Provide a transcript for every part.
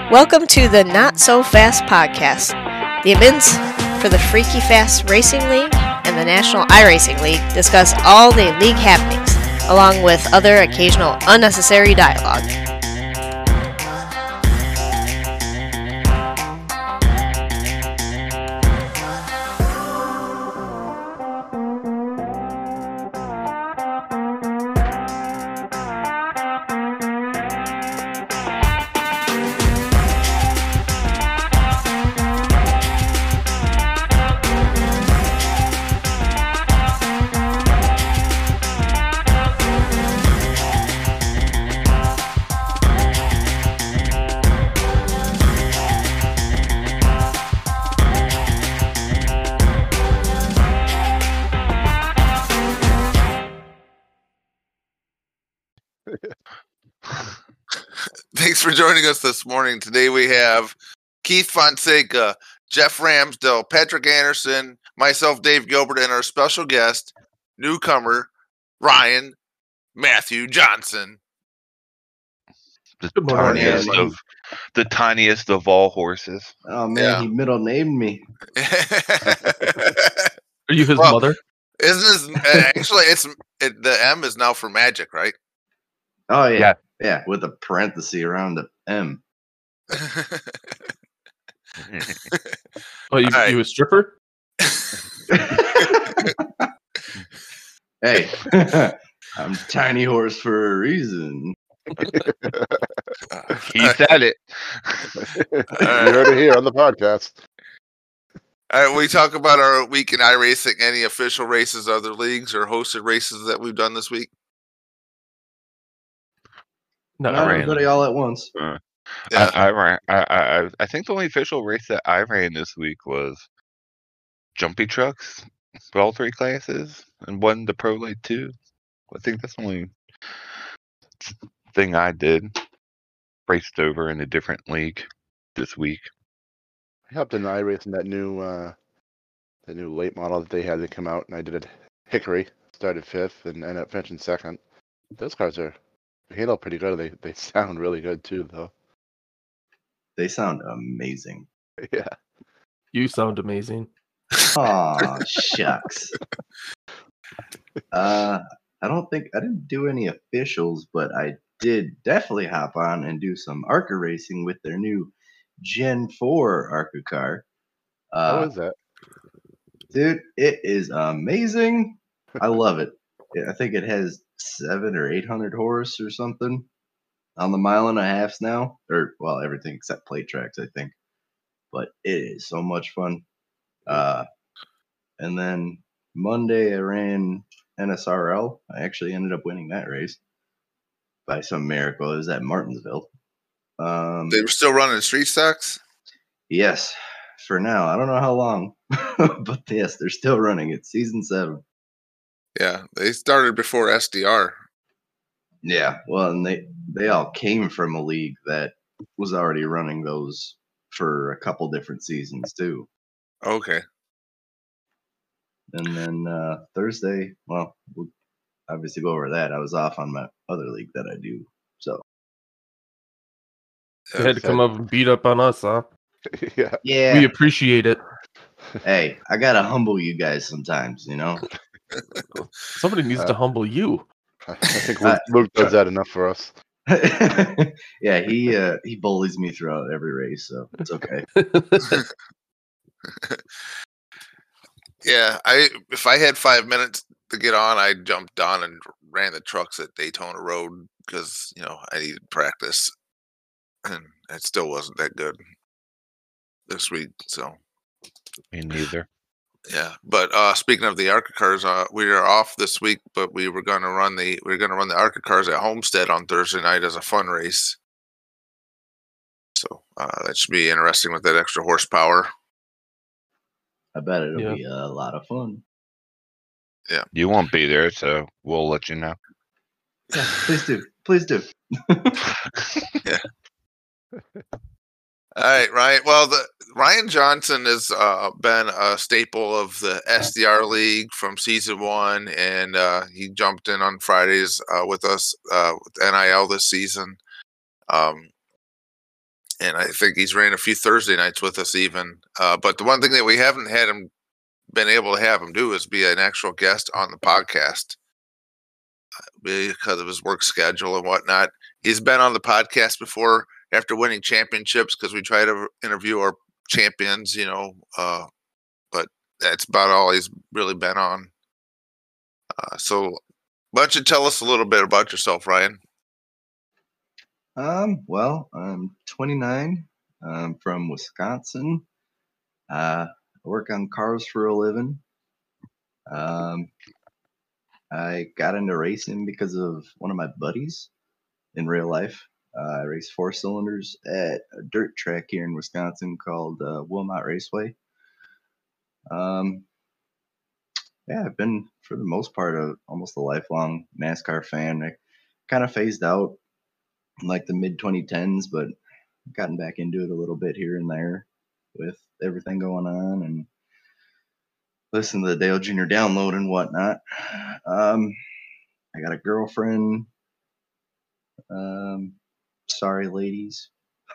Welcome to the Not So Fast podcast. The admins for the Freaky Fast Racing League and the National iRacing League discuss all the league happenings, along with other occasional unnecessary dialogue. Thanks for joining us this morning. Today we have Keith Fonseca, Jeff Ramsdell, Patrick Anderson, myself, Dave Gilbert, and our special guest, newcomer, Ryan Matthew Johnson. The tiniest of all horses. Oh man, He middle named me. Are you his mother? Isn't this, actually the M is now for magic, right? Oh yeah. Yeah, with a parenthesis around the M. Oh, you a stripper? Hey, I'm Tiny Horse for a reason. He said it. You heard it here on the podcast. All right, we talk about our week in iRacing, any official races, other leagues, or hosted races that we've done this week. No, Not everybody all at once. I think the only official race that I ran this week was Jumpy Trucks for all three classes and won the Pro Late 2. I think that's the only thing I did. Raced over in a different league this week. I helped in iRacing that new late model that they had to come out, and I did a Hickory, started 5th, and ended up finishing 2nd. Those cars handle pretty good. They sound really good too, though. They sound amazing. Yeah. You sound amazing. Aw, shucks. I didn't do any officials, but I did definitely hop on and do some ARCA racing with their new Gen 4 ARCA car. How is that? Dude, it is amazing. I love it. I think it has 700 or 800 horse or something on the 1.5 miles now, or well, everything except plate tracks, I think. But it is so much fun. And then Monday I ran NSRL. I actually ended up winning that race by some miracle. It was at Martinsville. They were still running street stocks? Yes, for now. I don't know how long, but yes, they're still running. It's season 7. Yeah, they started before SDR. Yeah, well, and they all came from a league that was already running those for a couple different seasons too. Okay. And then Thursday, well, we'll obviously go over that. I was off on my other league that I do, so You had to come up and beat up on us, huh? Yeah. We appreciate it. Hey, I gotta humble you guys sometimes, you know. Somebody needs to humble you. I think Luke does that enough for us. Yeah, he bullies me throughout every race, so it's okay. Yeah, if I had 5 minutes to get on, I jumped on and ran the trucks at Daytona Road because I needed practice, and it still wasn't that good this week. So Me neither. yeah, but speaking of the ARCA cars, we are off this week, but we were going to run the ARCA cars at Homestead on Thursday night as a fun race. So that should be interesting with that extra horsepower. I bet it'll be a lot of fun. Yeah, you won't be there, so we'll let you know. Yeah, please do. Yeah. All right, Ryan. Well, Ryan Johnson has been a staple of the SDR League from season 1, and he jumped in on Fridays with us with NIL this season. and I think he's ran a few Thursday nights with us even. But the one thing that we haven't had him been able to have him do is be an actual guest on the podcast because of his work schedule and whatnot. He's been on the podcast before after winning championships because we try to interview our champions, but that's about all he's really been on. So why don't you tell us a little bit about yourself, Ryan? Well, I'm 29. I'm from Wisconsin. I work on cars for a living. I got into racing because of one of my buddies in real life. I race 4-cylinders at a dirt track here in Wisconsin called Wilmot Raceway. Yeah, I've been, for the most part, almost a lifelong NASCAR fan. I kind of phased out in like the mid-2010s, but gotten back into it a little bit here and there with everything going on and listen to the Dale Jr. download and whatnot. I got a girlfriend. Sorry, ladies.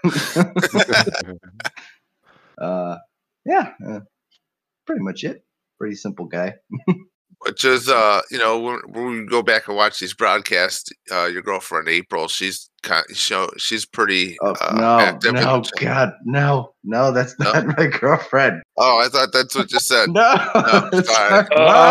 Yeah, pretty much it. Pretty simple guy. Which is, when we go back and watch these broadcasts, your girlfriend April, she's she's pretty active. No, God, no, that's not my girlfriend. Oh, I thought that's what you said. No, sorry.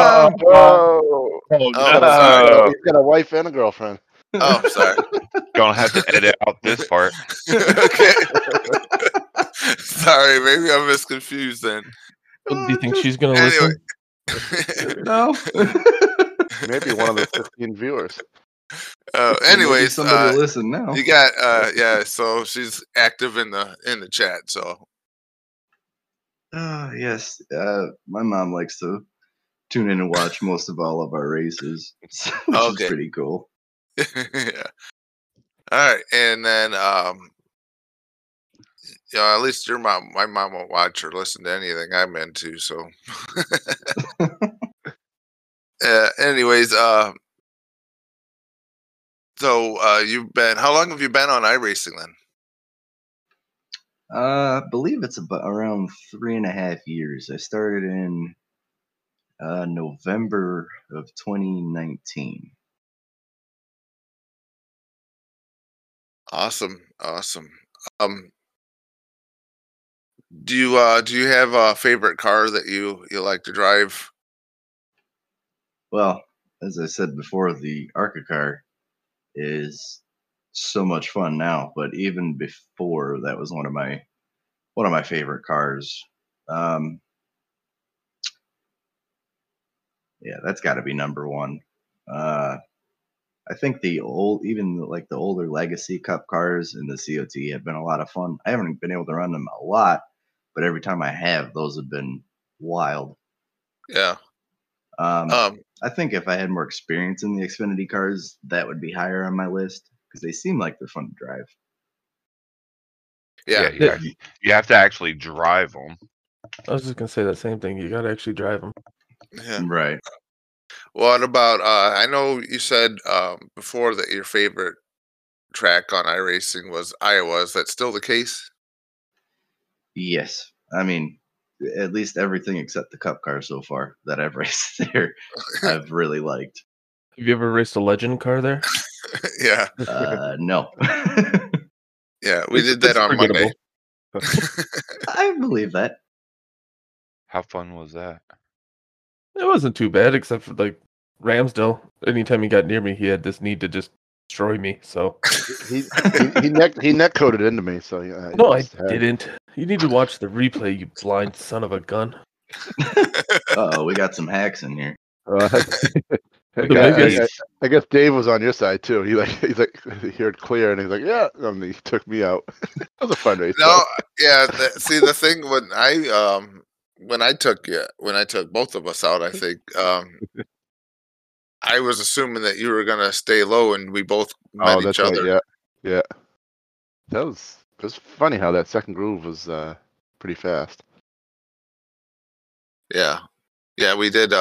Sorry. He's got a wife and a girlfriend. Oh, sorry. Gonna have to edit out this part. Okay. Sorry, maybe I'm misconfused then. Do you think she's gonna listen? No. Maybe one of the 15 viewers. Anyways, somebody listen now. You got so she's active in the chat. So yes, my mom likes to tune in and watch most of all of our races, which is pretty cool. Yeah. All right, and then at least my mom won't watch or listen to anything I'm into. So, anyways, so how long have you been on iRacing then? I believe it's about around 3.5 years. I started in November of 2019. Awesome. Do you have a favorite car that you like to drive? Well, as I said before, the ARCA car is so much fun now, but even before that was one of my favorite cars. Yeah, that's got to be number one. I think the older Legacy Cup cars in the COT have been a lot of fun. I haven't been able to run them a lot, but every time I have, those have been wild. Yeah. I think if I had more experience in the Xfinity cars, that would be higher on my list because they seem like they're fun to drive. Yeah. You have to actually drive them. I was just gonna say that same thing. You gotta actually drive them. Yeah. Right. What about? I know you said before that your favorite track on iRacing was Iowa. Is that still the case? Yes. I mean, at least everything except the Cup car so far that I've raced there, I've really liked. Have you ever raced a Legend car there? Yeah. No. Yeah, we did that on Monday. I believe that. How fun was that? It wasn't too bad, except for like Ramsdale. Anytime he got near me, he had this need to just destroy me. So he neck coded into me. So yeah. no, I didn't. You need to watch the replay, you blind son of a gun. Oh, we got some hacks in here. I guess Dave was on your side too. He's like he heard clear and he's like, yeah, and he took me out. That was a fun race. No, yeah. See, the thing when I took both of us out, I think I was assuming that you were gonna stay low, and we both met each other. Right, yeah. It was funny how that second groove was pretty fast. Yeah. We did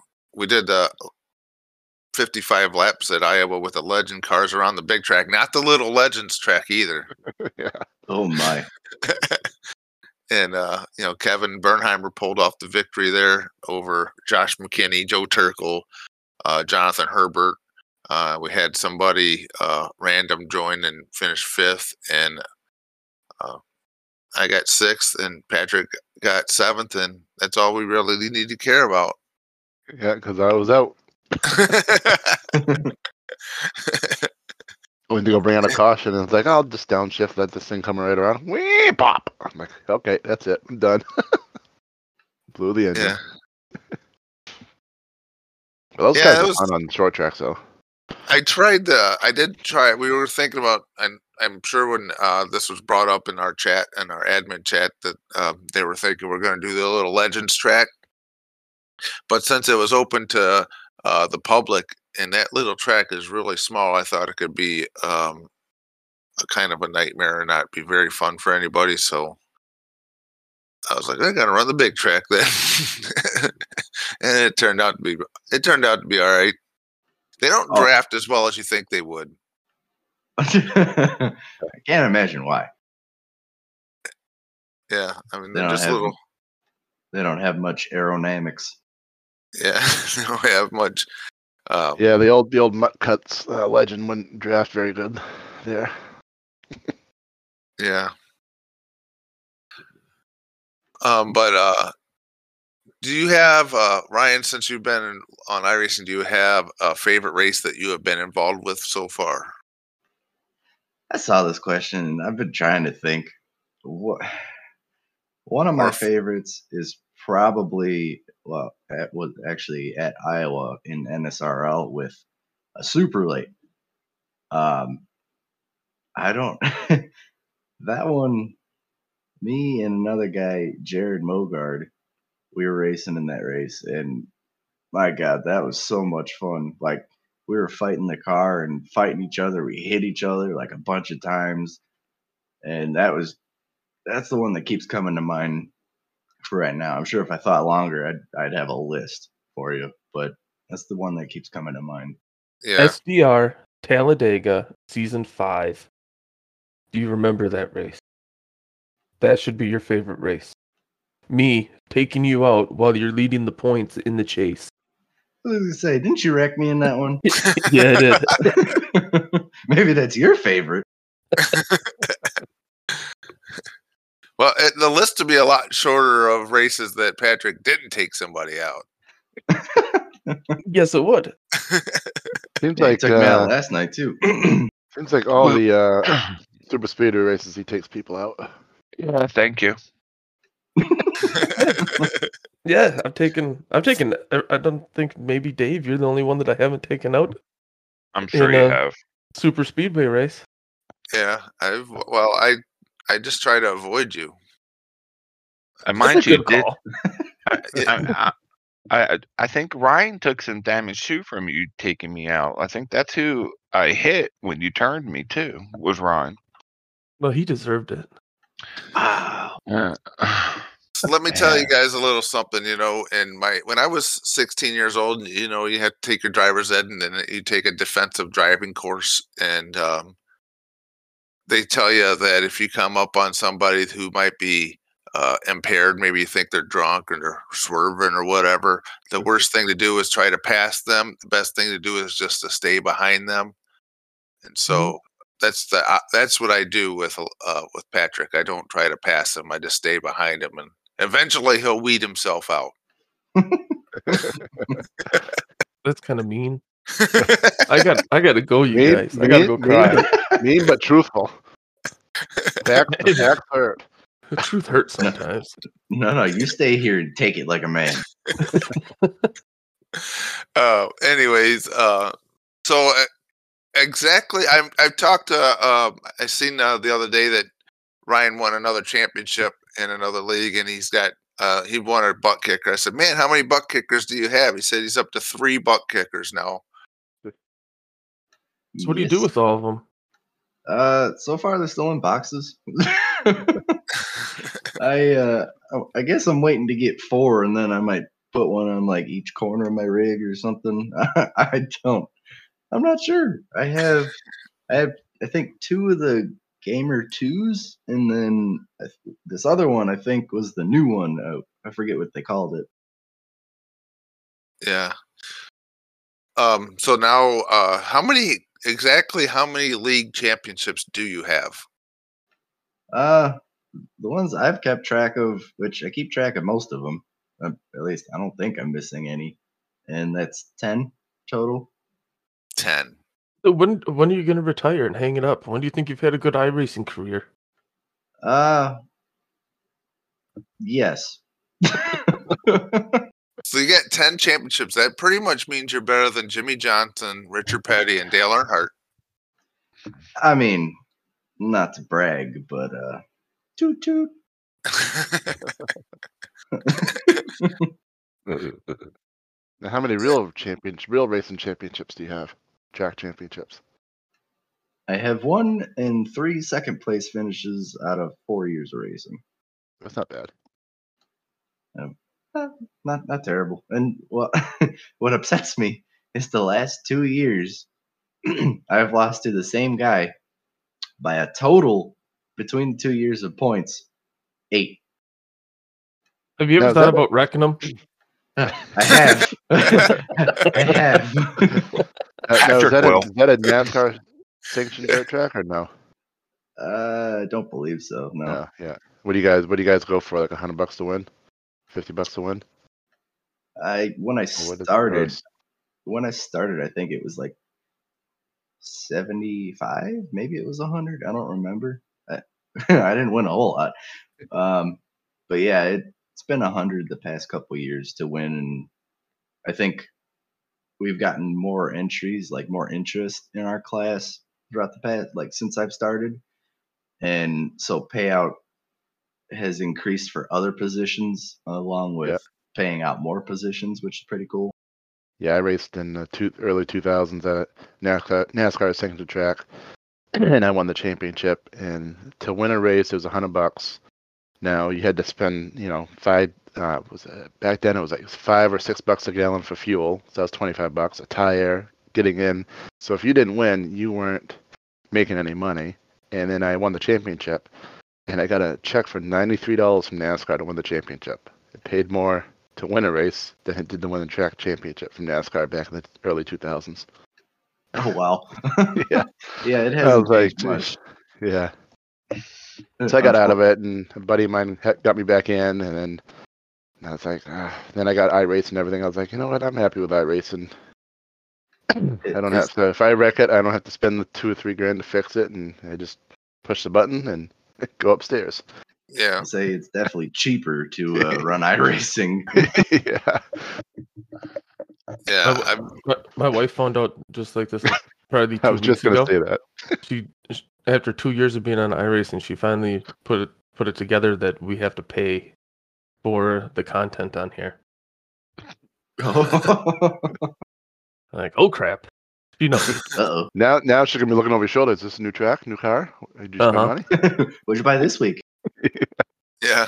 55 laps at Iowa with the Legend cars around the big track, not the little Legends track either. Yeah. Oh my! And Kevin Bernheimer pulled off the victory there over Josh McKinney, Joe Turkel, Jonathan Herbert. We had somebody random join and finish 5th, and I got 6th, and Patrick got 7th, and that's all we really need to care about. Yeah, because I was out. Went to go bring out a caution, and it's like, I'll just downshift, let this thing come right around. Wee pop! I'm like, okay, that's it. I'm done. Blew the engine. Yeah. Well, those Yeah, guys it are was- fun on short tracks, though. I did try it. We were thinking about, and I'm sure when this was brought up in our chat, in our admin chat, that they were thinking we're going to do the little Legends track. But since it was open to the public, and that little track is really small, I thought it could be a kind of a nightmare and not be very fun for anybody. So I was like, I got to run the big track then, and it turned out to be all right. They don't Oh. draft as well as you think they would. I can't imagine why. Yeah, I mean They they're don't just have- little. They don't have much aerodynamics. Yeah, they don't have much. Yeah, the old Mutt Cuts legend wouldn't draft very good there. Yeah. But do you have Ryan? Since you've been on iRacing, do you have a favorite race that you have been involved with so far? I saw this question and I've been trying to think. One of my Or- favorites is probably was actually at Iowa in NSRL with a super late. I don't that one. Me and another guy, Jared Mogard, we were racing in that race, and my God, that was so much fun. Like we were fighting the car and fighting each other. We hit each other like a bunch of times, and that's the one that keeps coming to mind for right now. I'm sure if I thought longer, I'd have a list for you, but that's the one that keeps coming to mind. Yeah, SDR Talladega Season 5. Do you remember that race? That should be your favorite race. Me taking you out while you're leading the points in the chase. I was gonna say, didn't you wreck me in that one? Yeah, it did. Maybe that's your favorite. well, the list would be a lot shorter of races that Patrick didn't take somebody out. Yes, it would. Seems Yeah, he like took me out last night too. seems like all the super speedway races he takes people out. Yeah, thank you. Yeah, I've taken. I don't think maybe Dave, you're the only one that I haven't taken out. I'm sure In you a- have. Super Speedway race. Yeah, I just try to avoid you. And That's mind a you, good did call. I think Ryan took some damage too from you taking me out. I think that's who I hit when you turned me too. Was Ryan. Well, he deserved it. Wow. Yeah. So let me tell you guys a little something. When I was 16 years old, you had to take your driver's ed, and then you take a defensive driving course, and they tell you that if you come up on somebody who might be impaired, maybe you think they're drunk or they're swerving or whatever, the worst thing to do is try to pass them. The best thing to do is just to stay behind them. And so that's what I do with Patrick. I don't try to pass him. I just stay behind him, and eventually he'll weed himself out. That's kind of mean. I gotta go, you guys. I gotta go cry. Mean but truthful. Facts hurt. The truth hurts sometimes. No, you stay here and take it like a man. Anyways, so exactly, I've talked to I seen the other day that Ryan won another championship in another league, and he won a butt kicker. I said, man, how many butt kickers do you have? He said he's up to 3 butt kickers now. So what do you do with all of them? So far they're still in boxes. I guess I'm waiting to get 4, and then I might put one on like each corner of my rig or something. I'm not sure. I have I think 2 of the Gamer 2s, and then this other one I think was the new one. I forget what they called it. Yeah. So now, how many league championships do you have? The ones I've kept track of, which I keep track of most of them, at least I don't think I'm missing any, and that's 10 total. 10. When are you going to retire and hang it up? When do you think you've had a good iRacing career? Yes. So you get 10 championships. That pretty much means you're better than Jimmy Johnson, Richard Petty, and Dale Earnhardt. I mean, not to brag, but toot toot. Now, how many real racing championships do you have? Track championships. I have 1 and 3 second place finishes out of 4 years of racing. That's not bad. Not terrible. And what upsets me is the last 2 years I've lost to the same guy by a total between the 2 years of points 8. Have you ever Now, is thought that a- about wrecking them? I have. I have. Now, Patrick will. is that a NASCAR sanctioned dirt track or no? I don't believe so. No. Yeah. What do you guys go for? Like $100 to win? $50 to win? When I Or what is it? started, I think it was like 75. Maybe it was 100. I don't remember. I didn't win a whole lot. But yeah, it's been 100 the past couple years to win, and I think we've gotten more entries, like more interest in our class throughout the past, like since I've started, and so payout has increased for other positions along with Yep. paying out more positions, which is pretty cool. Yeah, I raced in the early 2000s at NASCAR sanctioned track, and I won the championship. And to win a race, it was $100. Now you had to spend, back then it was like $5 or $6 a gallon for fuel, so that was $25. A tire, getting in. So if you didn't win, you weren't making any money. And then I won the championship, and I got a check for $93 from NASCAR to win the championship. It paid more to win a race than it did to win the track championship from NASCAR back in the early 2000s. Oh wow. Yeah. Yeah, it I hasn't was like, changed much. yeah. So I got out of it, and a buddy of mine got me back in, and then I was like, then I got iRacing and everything. I was like, you know what? I'm happy with iRacing. I don't have to. If I wreck it, I don't have to spend the $2 or $3 grand to fix it, and I just push the button and go upstairs. Yeah. I'd say it's definitely cheaper to run iRacing. Yeah. Yeah. My wife found out just like this probably 2 I was weeks just gonna ago. say that. She after 2 years of being on iRacing, she finally put it together that we have to pay for the content on here. I'm like, oh crap. You know. Uh-oh. Now she's gonna be looking over your shoulder. Is this a new track, new car? Did you spend Uh-huh. money? What'd you buy this week? Yeah.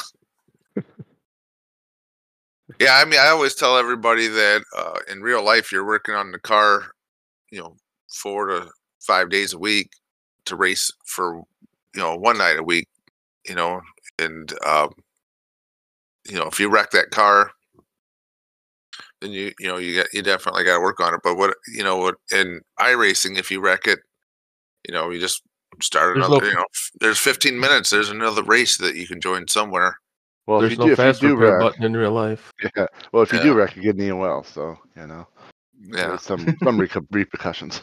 Yeah, I mean, I always tell everybody that in real life, you're working on the car, 4 to 5 days a week to race for, one night a week, and if you wreck that car, then you definitely got to work on it. But what in iRacing, if you wreck it, you just start There's another. no- There's 15 minutes. There's another race that you can join somewhere. Well, There's if no you fast do repair wreck, button in real life. yeah. Well, if you do Yeah. wreck, you get an EOL. So Yeah. there's some repercussions.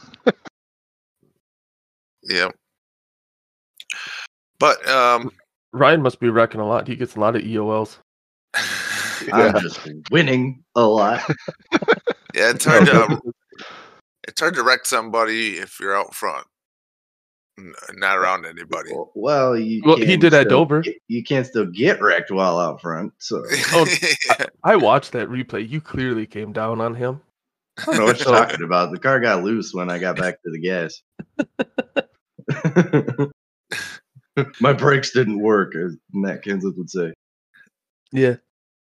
Yeah. But Ryan must be wrecking a lot. He gets a lot of EOLs. I'm just winning a lot. yeah, it's hard to wreck somebody if you're out front, not around anybody. Well, He can did at still Dover. you can't still get wrecked while out front. So Oh, Yeah. I watched that replay. You clearly came down on him. I don't know what you're talking about. The car got loose when I got back to the gas. My brakes didn't work, as Matt Kenseth would say. Yeah.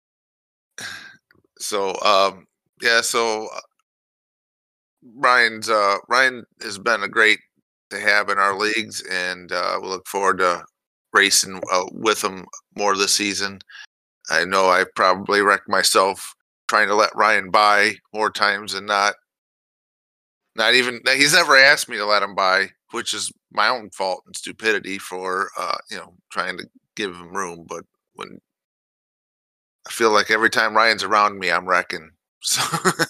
So Ryan has been a great to have in our leagues, and we look forward to racing with them more this season. I know I probably wrecked myself trying to let Ryan buy more times than not. Not even he's never asked me to let him buy, which is my own fault and stupidity for trying to give him room. But when I feel like every time Ryan's around me, I'm wrecking. So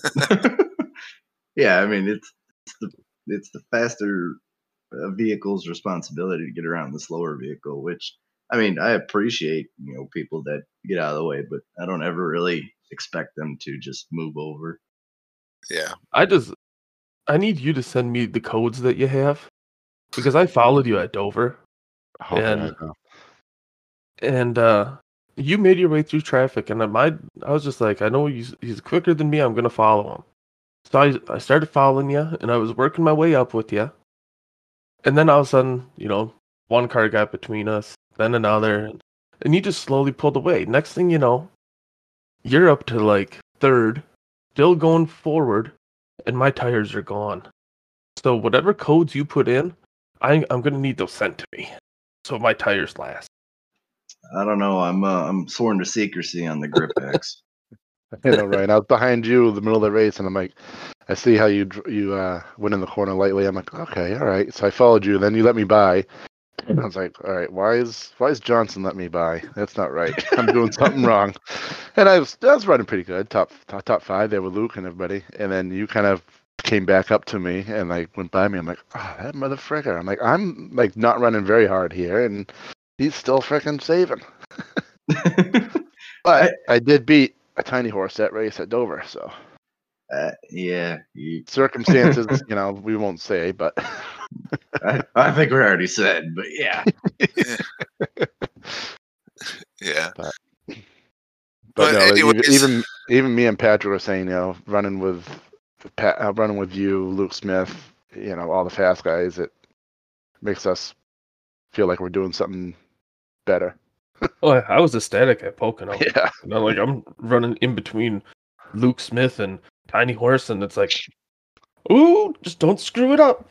Yeah, I mean it's the faster vehicle's responsibility to get around the slower vehicle, which I mean I appreciate people that get out of the way, but I don't ever really expect them to just move over. yeah, I need you to send me the codes that you have because I followed you at Dover Okay, and I know. and you made your way through traffic, and I was just like, I know he's quicker than me. I'm gonna follow him. So I started following you, and I was working my way up with you. And then all of a sudden, one car got between us, then another, and you just slowly pulled away. Next thing you know, you're up to like third, still going forward, and my tires are gone. So whatever codes you put in, I'm gonna need those sent to me, so my tires last. I don't know. I'm sworn to secrecy on the grip packs. You know, Ryan, I was behind you in the middle of the race, and I'm like, I see how you went in the corner lightly. I'm like, okay, all right. So I followed you. Then you let me by. And I was like, all right, why is Johnson let me by? That's not right. I'm doing something wrong. And I was running pretty good, top 5 there with Luke and everybody. And then you kind of came back up to me and like went by me. I'm like, oh, that motherfucker. I'm like not running very hard here, and he's still freaking saving. But I did beat a tiny horse that race at Dover, so yeah. circumstances, we won't say, but I think we already said, but yeah. yeah. But no, anyways, even me and Patrick were saying, running with you, Luke Smith, all the fast guys, it makes us feel like we're doing something better. Oh, I was ecstatic at Pocono. Yeah. Like I'm running in between Luke Smith and Tiny Horse, and it's like, ooh, just don't screw it up.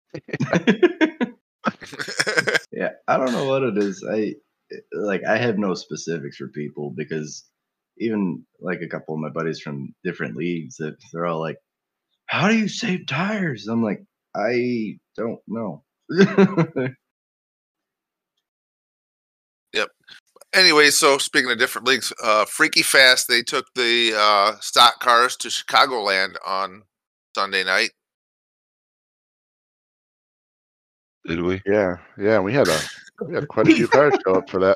Yeah, I don't know what it is. I have no specifics for people because even like a couple of my buddies from different leagues that they're all like, "How do you save tires?" I'm like, I don't know. Yep. Anyway, so speaking of different leagues, Freaky Fast, they took the stock cars to Chicagoland on Sunday night. Did we? Yeah, we had quite a few cars show up for that.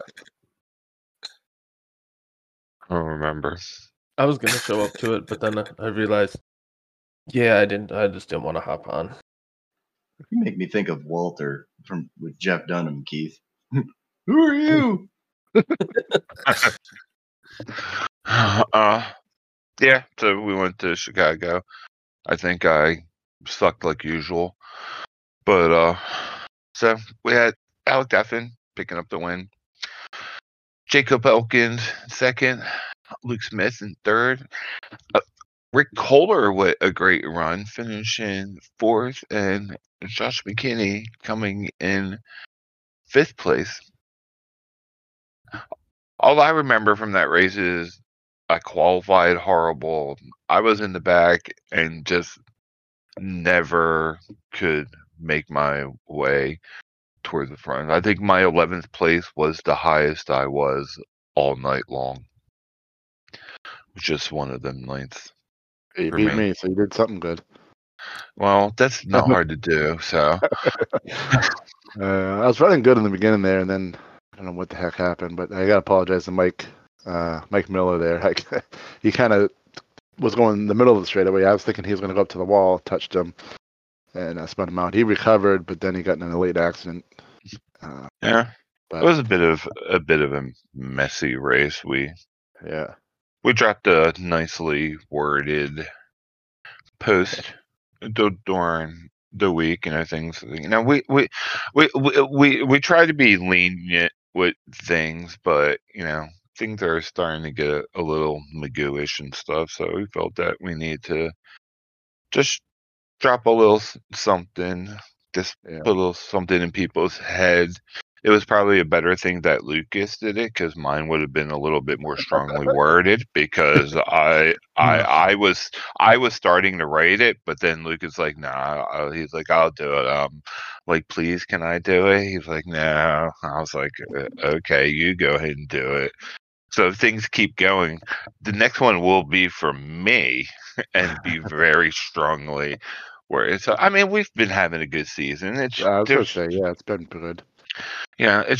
I don't remember. I was gonna show up to it, but then I realized, yeah, I just didn't want to hop on. You make me think of Walter with Jeff Dunham, Keith. Who are you? Yeah, so we went to Chicago. I think I sucked like usual. But so we had Alec Deffin picking up the win. Jacob Elkins second, Luke Smith in third. Rick Kohler with a great run, finishing fourth, and Josh McKinney coming in fifth place. All I remember from that race is I qualified horrible. I was in the back and just never could make my way towards the front. I think my 11th place was the highest I was all night long. Just one of them nights. You for beat me. me, so you did something good. Well, that's not hard to do. So I was running good in the beginning there, and then I don't know what the heck happened, but I gotta apologize to Mike Miller there. He kind of was going in the middle of the straightaway. I was thinking he was going to go up to the wall, touched him, and I spun him out. He recovered, but then he got in a late accident. yeah, But it was a bit of a messy race. We dropped a nicely worded post during the week, and I think we try to be lenient with things, but things are starting to get a little Magoo-ish and stuff. So we felt that we need to just drop a little something just Yeah. put a little something in people's head. It was probably a better thing that Lucas did it, because mine would have been a little bit more strongly worded, because I was starting to write it, but then Lucas like, nah, he's like, I'll do it. Like, please, can I do it? He's like, no. I was like, okay, you go ahead and do it. So if things keep going, the next one will be from me and be very strongly worded. So I mean, we've been having a good season. I was gonna There's say, yeah, it's been good. yeah, it's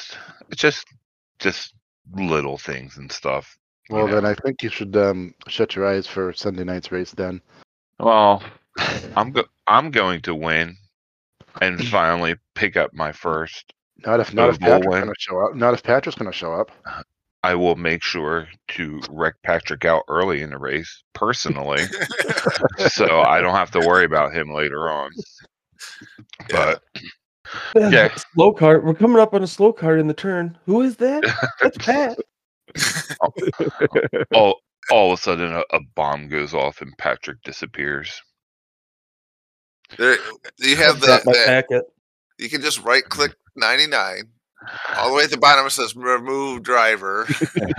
just little things and stuff. you Well, know. then I think you should shut your eyes for Sunday night's race then. Well, I'm going to win and finally pick up my first. Not if Bull Patrick's win. gonna show up. Not if Patrick's gonna show up. I will make sure to wreck Patrick out early in the race personally, so I don't have to worry about him later on. But yeah. Slow cart. We're coming up on a slow cart in the turn. Who is that? That's Pat. all of a sudden a bomb goes off and Patrick disappears. There, you have Drop my that. packet. You can just right click 99. All the way at the bottom it says remove driver.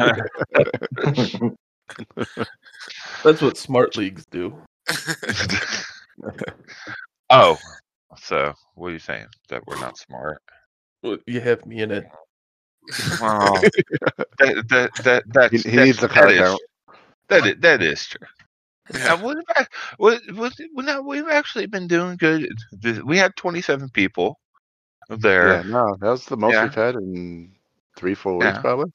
That's what smart leagues do. Oh, so what are you saying? That we're not smart? Well, you have me in it. Well, He needs the car count. That is true. Yeah. We've actually been doing good. We had 27 people there. Yeah, no, that was the most Yeah. we've had in 3-4 weeks, Yeah. probably.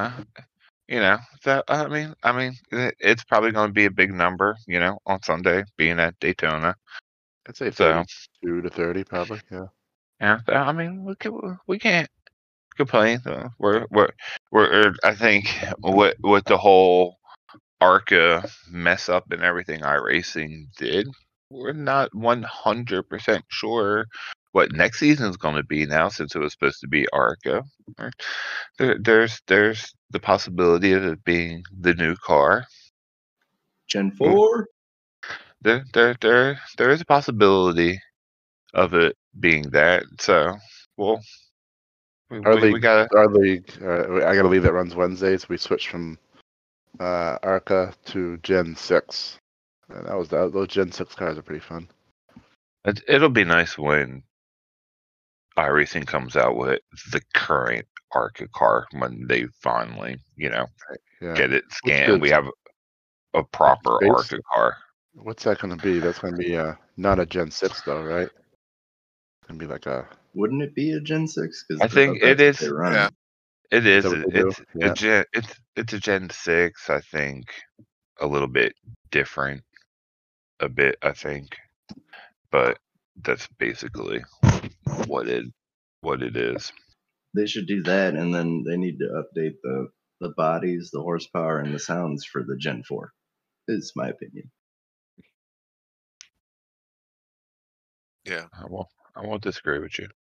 That I mean, it's probably going to be a big number, on Sunday, being at Daytona. I'd say So 32 to 30, probably. Yeah. yeah, I mean, we can't complain. We're I think what the whole ARCA mess up and everything iRacing did, we're not 100% sure what next season is going to be now, since it was supposed to be ARCA. There's the possibility of it being the new car. Gen 4? There is a possibility of it being that. So, well, we got Our league, I got a league that runs Wednesdays. We switched from ARCA to Gen 6. And those Gen 6 cars are pretty fun. it'll be nice when iRacing comes out with the current ARCA car, when they finally, Yeah. get it Which scanned. is- We have a proper Base- ARCA car. What's that going to be? That's going to be not a Gen 6, though, right? It's going to be like a. Wouldn't it be a Gen 6? I think it is. Yeah. It is. that what they do? It's a Gen 6. I think a little bit different. A bit, I think, but that's basically what it is. They should do that, and then they need to update the bodies, the horsepower, and the sounds for the Gen 4. Is my opinion. Yeah. I won't disagree with you.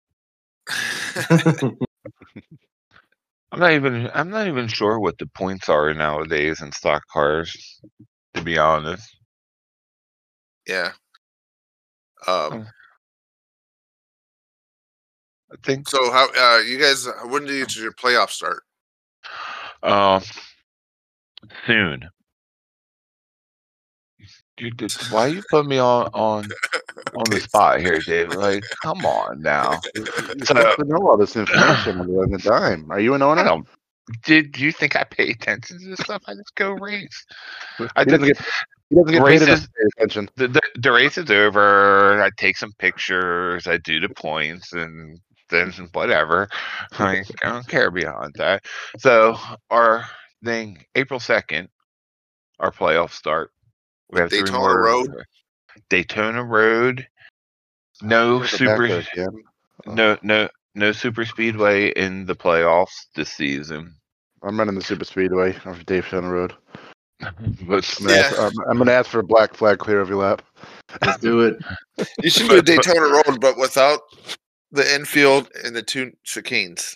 I'm not even sure what the points are nowadays in stock cars, to be honest. Yeah. I think So how you guys? When do your playoffs start? soon. Why you put me on the spot here, Dave? Like, come on now. You're supposed to know all this information on the dime. Are you an I owner? don't. Do you think I pay attention to this stuff? I just go race. He doesn't get paid races- enough to pay attention. The race is over. I take some pictures. I do the points, and then whatever. I don't care beyond that. So our thing, April 2nd, our playoffs start. We have Daytona 3 more. Road? Daytona Road. No Go back super. there again. No super speedway in the playoffs this season. I'm running the super speedway off Daytona Road. But I'm gonna ask for a black flag clear of your lap. Let's do it. You should do Daytona Road, but without the infield and the 2 chicanes.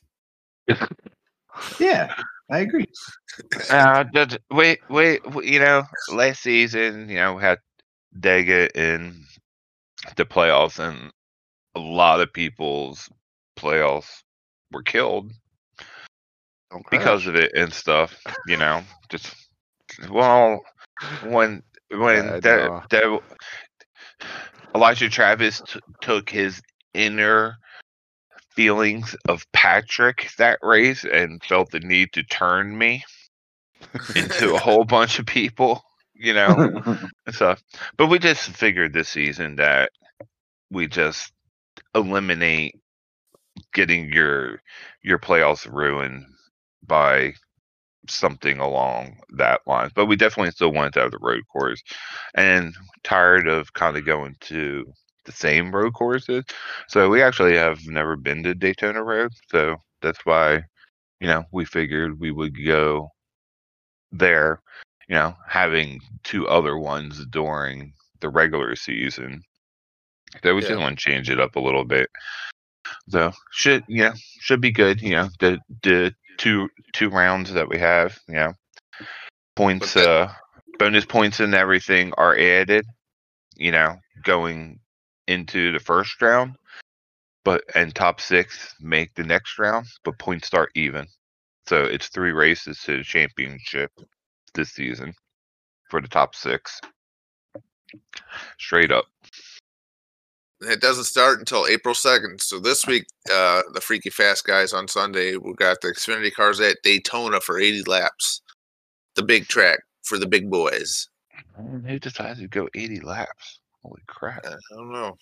Yeah, I agree. wait. Last season, we had Dega in the playoffs, and a lot of people's playoffs were killed Don't crash. because of it and stuff. Just well, when Yeah, that Elijah Travis took his inner feelings of Patrick that race and felt the need to turn me into a whole bunch of people, and stuff. But we just figured this season that we just eliminate getting your playoffs ruined by something along that line. But we definitely still wanted to have the road course, and tired of kind of going to the same road courses. So we actually have never been to Daytona Road, so that's why we figured we would go there, having two other ones during the regular season. So we just want to change it up a little bit. So should be good. The two rounds that we have, points, bonus points and everything are added, going into the first round, and top 6 make the next round, but points start even. So it's 3 races to the championship this season for the top 6. Straight up. It doesn't start until April 2nd. So this week, the Freaky Fast guys on Sunday, we got the Xfinity cars at Daytona for 80 laps. The big track for the big boys. Who decided to go 80 laps? Holy crap. I don't know.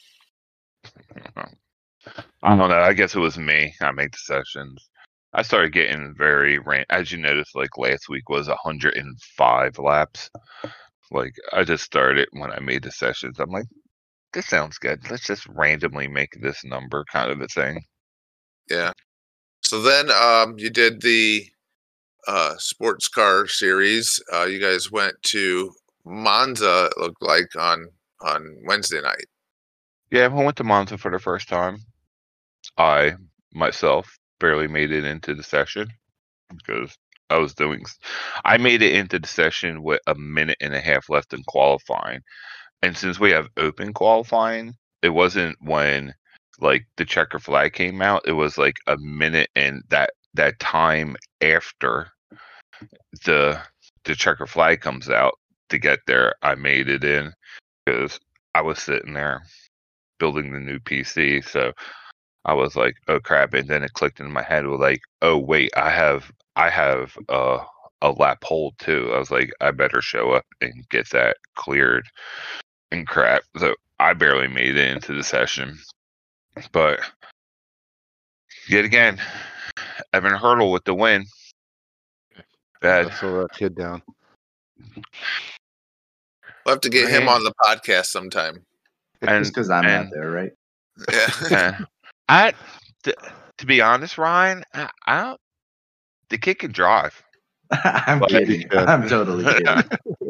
I don't know. I guess it was me. I made the sessions. I started getting very as you noticed, like last week was 105 laps. Like I just started when I made the sessions. I'm like, this sounds good. Let's just randomly make this number kind of a thing. Yeah. So then you did the sports car series. You guys went to Monza, it looked like, on Wednesday night. Yeah, I went to Monza for the first time. I, myself, barely made it into the session because I made it into the session with a minute and a half left in qualifying. And since we have open qualifying, it wasn't when like the checker flag came out. It was like a minute and that time after the checker flag comes out to get there. I made it in because I was sitting there building the new PC. So I was like, oh crap. And then it clicked in my head with like, oh wait, I have a lap hold too. I was like, I better show up and get that cleared and crap. So I barely made it into the session. But yet again, Evan Hurdle with the win. Bad. Let's slow that kid down. We'll have to get him on the podcast sometime. Just because I'm not there, right? Yeah. To be honest, Ryan, the kid can drive. I'm kidding. I'm totally kidding.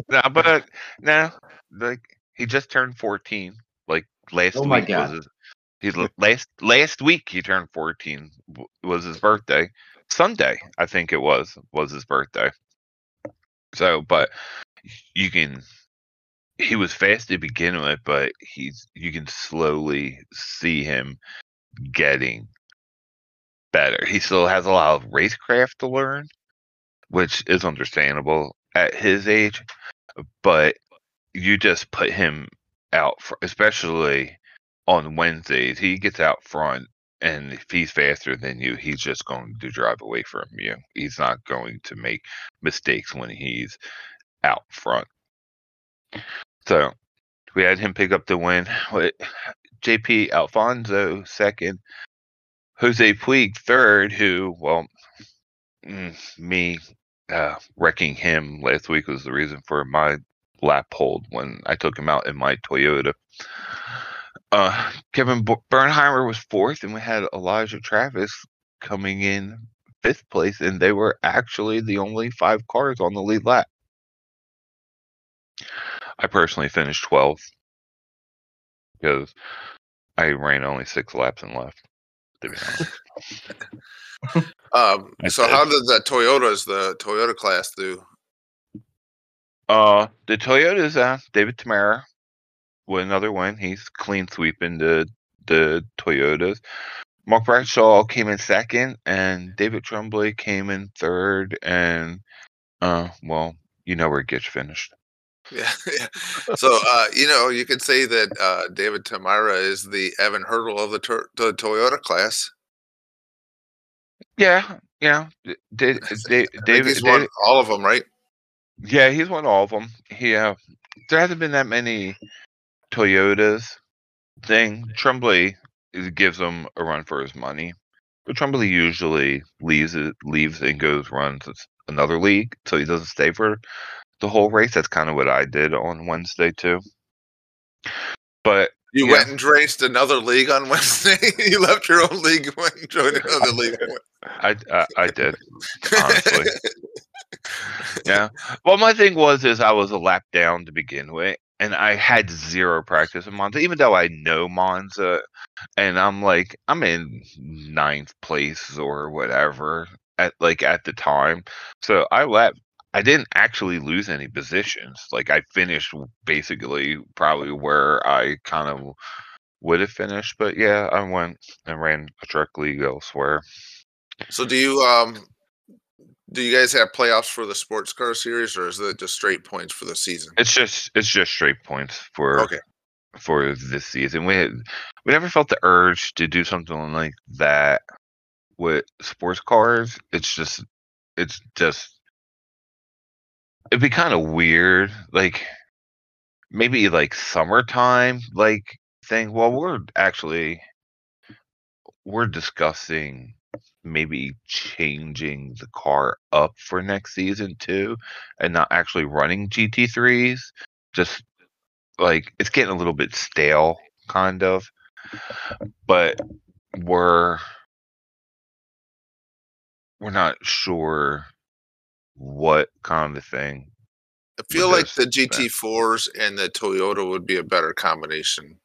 Like he just turned 14. Like last Oh my week God. was last week he turned 14 was his birthday. Sunday, I think it was his birthday. So, but he was fast to begin with, but you can slowly see him getting better. He still has a lot of racecraft to learn, which is understandable at his age, but you just put him out, especially on Wednesdays. He gets out front, and if he's faster than you, he's just going to drive away from you. He's not going to make mistakes when he's out front. So we had him pick up the win with JP Alfonso second, Jose Puig third, who, well, me wrecking him last week was the reason for my lap hold when I took him out in my Toyota. Kevin Bernheimer was fourth, and we had Elijah Travis coming in fifth place, and they were actually the only 5 cars on the lead lap. I personally finished 12th because I ran only 6 laps and left, to be honest. So how did the Toyota class do? The Toyota's David Tamara with another win. He's clean sweeping the the Toyotas. Mark Bradshaw came in second, and David Tremblay came in third. And well, you know where Gitch finished. Yeah. So you could say that David Tamira is the Evan Hurdle of the Toyota class. Yeah. I think David, he's won all of them, right? yeah, he's won all of them. There hasn't been that many Toyotas thing. Tremblay gives him a run for his money, but Tremblay usually leaves and goes runs another league, so he doesn't stay for the whole race. That's kind of what I did on Wednesday too. But you went and raced another league on Wednesday. You left your own league and went and joined another league. I did, honestly. Yeah. Well, my thing is I was a lap down to begin with, and I had zero practice in Monza, even though I know Monza, and I'm in 9th place or whatever at the time. So I didn't actually lose any positions. Like, I finished basically probably where I kind of would have finished. But yeah, I went and ran a truck league elsewhere. So do you guys have playoffs for the sports car series, or is it just straight points for the season? It's just straight points for this season. We never felt the urge to do something like that with sports cars. It'd be kind of weird, like maybe like summertime thing. Well, we're discussing maybe changing the car up for next season too, and not actually running GT3s. Just it's getting a little bit stale, kind of. But we're not sure what kind of thing. I feel like the GT4s and the Toyota would be a better combination.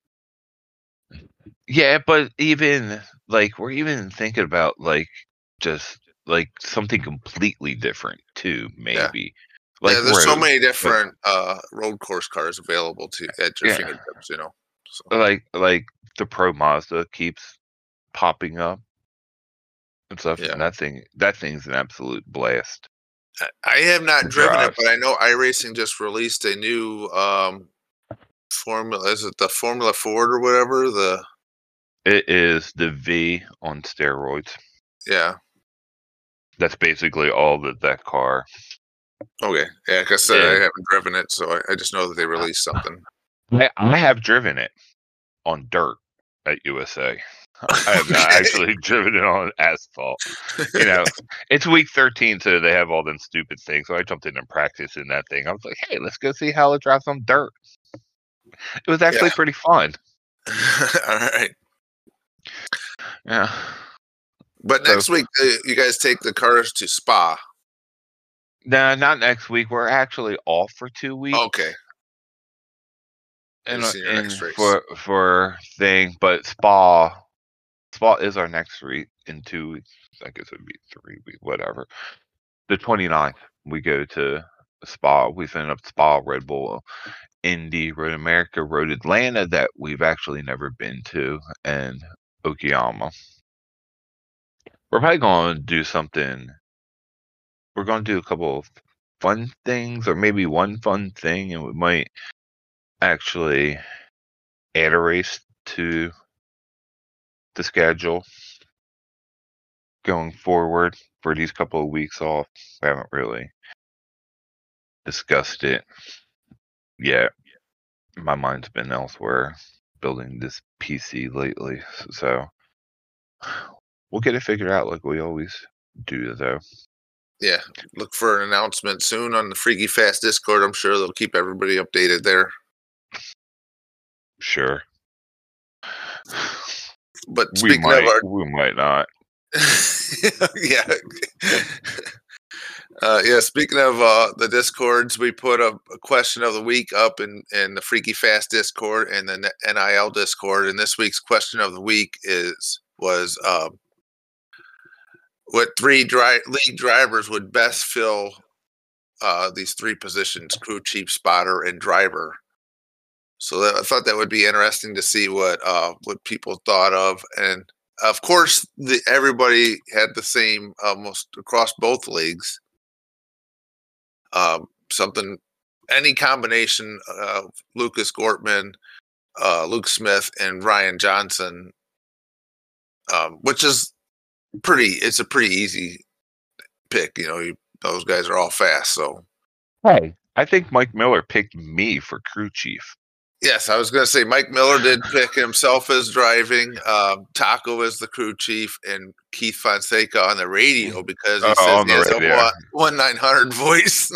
Yeah, but even we're even thinking about just something completely different too, maybe. Yeah, there's so many different road course cars available at your fingertips, So. Like the Pro Mazda keeps popping up and stuff. Yeah. And that thing's an absolute blast. I have not driven it, but I know iRacing just released a new formula. Is it the Formula Ford or whatever? It is the V on steroids. Yeah. That's basically all that car. Okay. Yeah, like I said, I haven't driven it, so I just know that they released something. I have driven it on dirt at USA. I have not actually driven it on asphalt. It's week 13, so they have all them stupid things. So I jumped in and practiced in that thing. I was like, hey, let's go see how it drives on dirt. It was actually pretty fun. All right. Yeah. But next week, you guys take the cars to Spa. No, not next week. We're actually off for 2 weeks. Okay. And for thing, but Spa is our next week in 2 weeks. I guess it would be 3 weeks, whatever. The 29th, we go to Spa. We finish up Spa, Red Bull, Indy, Road America, Road Atlanta that we've actually never been to, and Okayama. We're probably going to do something. We're going to do a couple of fun things, or maybe one fun thing, and we might actually add a race to the schedule going forward for these couple of weeks off. We haven't really discussed it yet. My mind's been elsewhere building this PC lately, so we'll get it figured out like we always do, though. Yeah, look for an announcement soon on the Freaky Fast Discord. I'm sure they'll keep everybody updated there. Sure. But we might not. Yeah. Speaking of the Discords, we put a question of the week up in the Freaky Fast Discord and the NIL Discord. And this week's question of the week was what 3 league drivers would best fill these 3 positions: crew chief, spotter, and driver. So I thought that would be interesting to see what people thought of, and of course, everybody had the same almost across both leagues. Any combination of Lucas Gortman, Luke Smith, and Ryan Johnson, which is it's a pretty easy pick. Those guys are all fast. So, hey, I think Mike Miller picked me for crew chief. Yes, I was going to say Mike Miller did pick himself as driving, Taco as the crew chief, and Keith Fonseca on the radio because he says he has a 1-900 voice.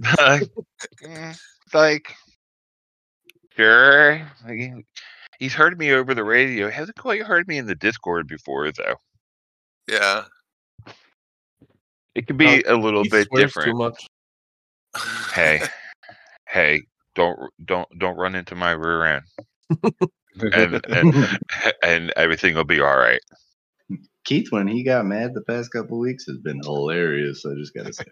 Sure. He's heard me over the radio. He hasn't quite heard me in the Discord before, though. Yeah. It could be a little bit different. Too much. Hey. Don't run into my rear end, and everything will be all right. Keith, when he got mad the past couple weeks, has been hilarious. I just gotta say.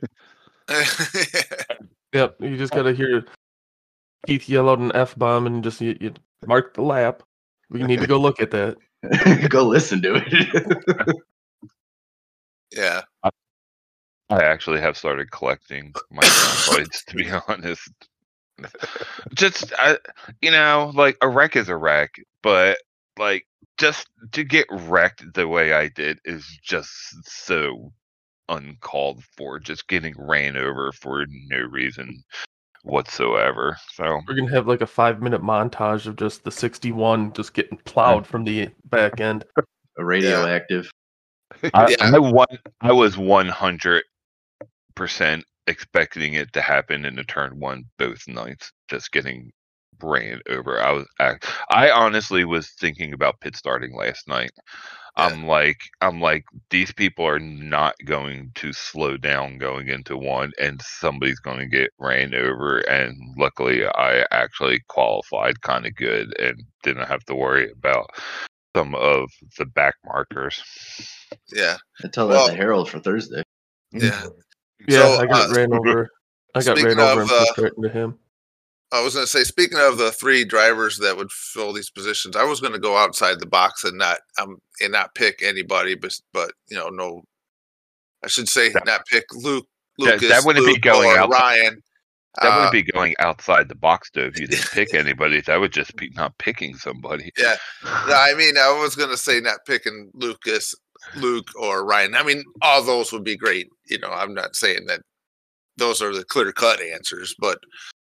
Yep, you just gotta hear Keith yell out an F-bomb and just you mark the lap. We need to go look at that. Go listen to it. Yeah. I actually have started collecting my soundbites, to be honest. Just a wreck is a wreck, but just to get wrecked the way I did is just so uncalled for. Just getting ran over for no reason whatsoever. So we're gonna have a 5-minute montage of just the 61 just getting plowed from the back end. A radioactive. I was 100% expecting it to happen in the turn one both nights, just getting ran over. I honestly was thinking about pit starting last night. Yeah. I'm like these people are not going to slow down going into one, and somebody's going to get ran over. And luckily, I actually qualified kind of good and didn't have to worry about some of the back markers. Yeah, I tell that to Harold for Thursday. Yeah. Yeah, so, I got ran over. I got ran over and pushed right into him. I was going to say, speaking of the 3 drivers that would fill these positions, I was going to go outside the box and not pick anybody, but no, I should say not pick Lucas. That wouldn't be going out. Ryan. That wouldn't be going outside the box though. If you didn't pick anybody, that would just be not picking somebody. Yeah, I mean, I was going to say not picking Lucas, Luke, or Ryan. I mean, all those would be great. I'm not saying that those are the clear-cut answers, but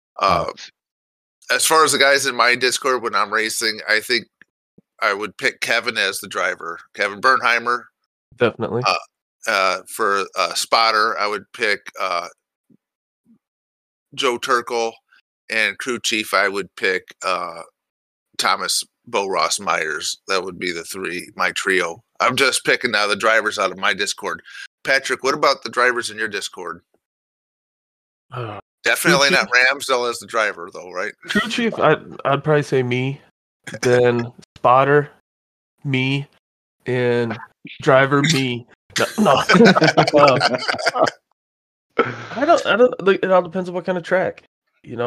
as far as the guys in my Discord when I'm racing, I think I would pick Kevin as the driver. Kevin Bernheimer. Definitely. For spotter, I would pick Joe Turkel, and crew chief, I would pick Thomas Bo Ross Myers. That would be my trio. I'm just picking now the drivers out of my Discord. Patrick, what about the drivers in your Discord? Definitely not Ramsdell as the driver, though, right? Crew chief, I'd probably say me, then spotter, me, and driver, me. No. I don't. Like, it all depends on what kind of track, you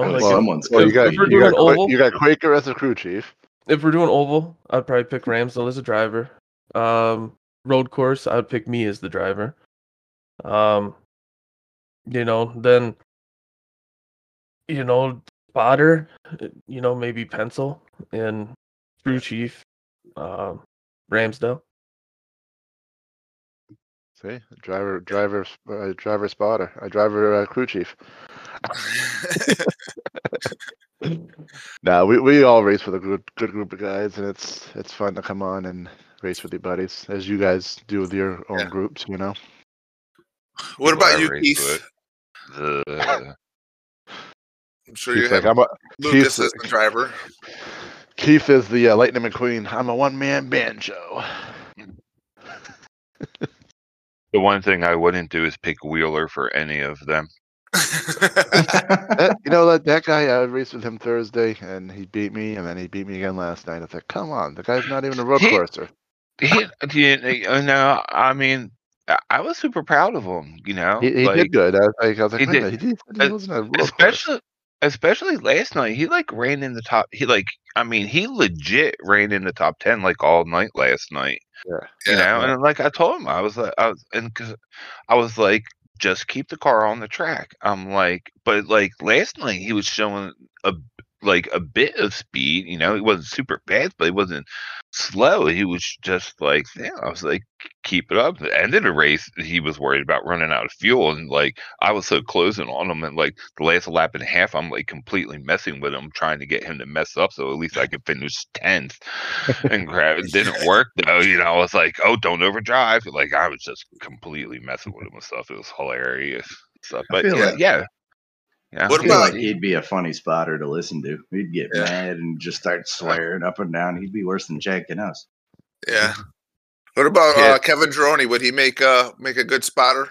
got Quaker as a crew chief. If we're doing oval, I'd probably pick Ramsdell as a driver. Road course, I'd pick me as the driver. Then, spotter, maybe pencil, and crew chief, Ramsdell. See, driver spotter, a driver crew chief. Now we all race with a good group of guys, and it's fun to come on and race with your buddies, as you guys do with your own groups. What about you, Keith? I'm sure you have Lucas as the driver. Keith is the Lightning McQueen. I'm a one-man band show. The one thing I wouldn't do is pick Wheeler for any of them. That guy, I raced with him Thursday, and he beat me, and then he beat me again last night. I thought, come on, the guy's not even a road courser. I mean, I was super proud of him. He did good. I was like, he wasn't a road courser. especially last night, he like ran in the top. He legit ran in the top 10 like all night last night. Yeah. You Yeah. know, and like I told him, I was like, just keep the car on the track. I'm like, but like last night he was showing a bit of speed. You know, he wasn't super fast, but he wasn't slow. He was just like, yeah. I was like, keep it up. The end of the race, he was worried about running out of fuel, and like I was so closing on him, and like the last lap and a half, I'm like completely messing with him, trying to get him to mess up, so at least I could finish 10th. And grab it didn't work though. You know, I was like, oh, don't overdrive. Like I was just completely messing with him and stuff. It was hilarious stuff. I But feel like- yeah. Yeah, What I feel about- like he'd be a funny spotter to listen to. He'd get Yeah. mad and just start swearing up and down. He'd be worse than Jack and us. Yeah. What about Yeah. Kevin Droney? Would he make a good spotter?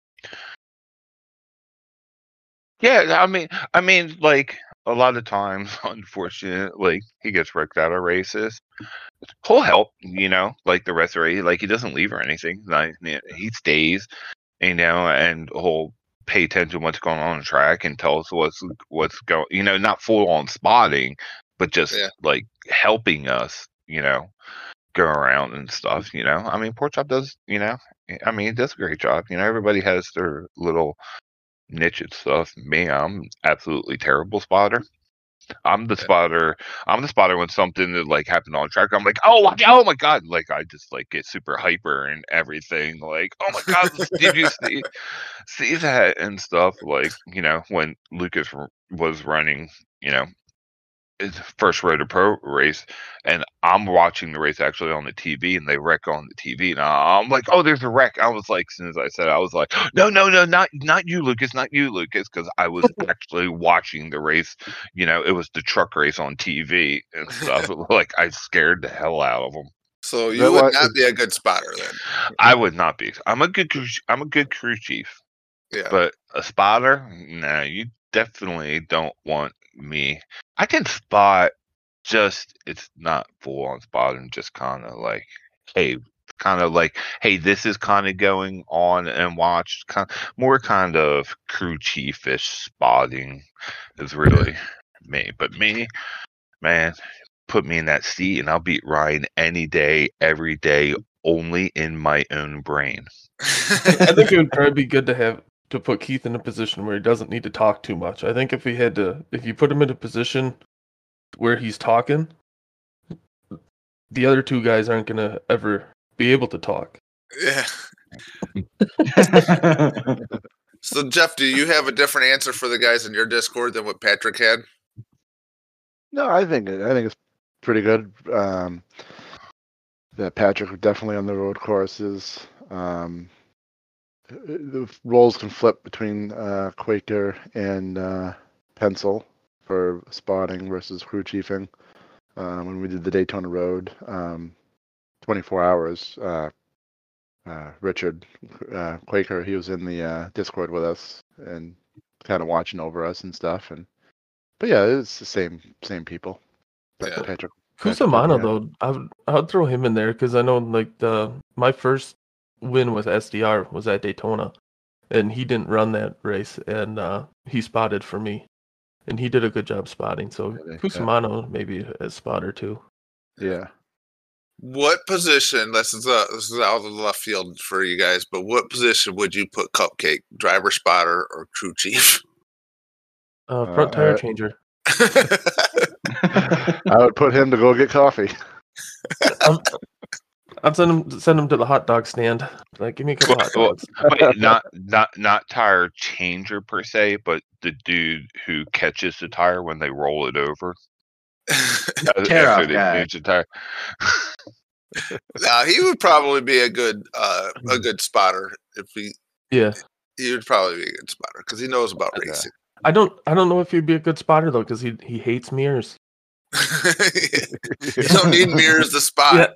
Yeah, I mean, like a lot of times, unfortunately, he gets wrecked out of races. He'll help, you know, like the rest of the race. Like he doesn't leave or anything. Like, he stays, you know, and he'll pay attention to what's going on the track and tell us what's going. You know, not full on spotting, but just Yeah. like helping us, you know, go around and stuff. You know, I mean, Pork Chop does, you know, I mean, he does a great job. You know, everybody has their little niche and stuff. Me, I'm absolutely terrible spotter. I'm the spotter when something that like happened on track. I'm like, oh my god, like I just like get super hyper and everything. Like, oh my god, did you see that and stuff? Like, you know, when Lucas was running, you know, his first Road to Pro race, and I'm watching the race actually on the TV, and they wreck on the TV, and I'm like, oh, there's a wreck. I was like, as soon as I said it, I was like, no, not you, Lucas, because I was actually watching the race. You know, it was the truck race on TV and stuff. Like, I scared the hell out of them. So Is you that would why- not be a good spotter then. I would not be. I'm a good crew chief, Yeah. but a spotter, no, you definitely don't want me. I can spot, just it's not full on spotting, just kind of like, hey, this is kind of going on, and watch more kind of crew chiefish spotting is really me. But me, man, put me in that seat and I'll beat Ryan any day, every day, only in my own brain. I think it would probably be good to put Keith in a position where he doesn't need to talk too much. I think if you put him in a position where he's talking, the other two guys aren't gonna ever be able to talk. Yeah. So Jeff, do you have a different answer for the guys in your Discord than what Patrick had? No, I think it's pretty good. That Patrick definitely on the road courses. The roles can flip between Quaker and Pencil for spotting versus crew chiefing. When we did the Daytona Road, 24 hours, Richard Quaker, he was in the Discord with us and kind of watching over us and stuff. But yeah, it's the same people. But Yeah. Patrick. Cusimano yeah. though, I would throw him in there because I know like my first win with SDR was at Daytona, and he didn't run that race, and he spotted for me, and he did a good job spotting. So Yeah. Cusimano maybe a spotter too. Yeah. What position? This is out of the left field for you guys, but what position would you put Cupcake? Driver, spotter, or crew chief? Front tire changer. I would put him to go get coffee. I'd send him to the hot dog stand. Like, give me a couple hot dogs. Wait, not tire changer per se, but the dude who catches the tire when they roll it over. Tear off After they guy. change the tire. Now he would probably be a good spotter if Yeah, he would probably be a good spotter because he knows about Okay. racing. I don't know if he'd be a good spotter though, because he hates mirrors. You don't need mirrors to spot.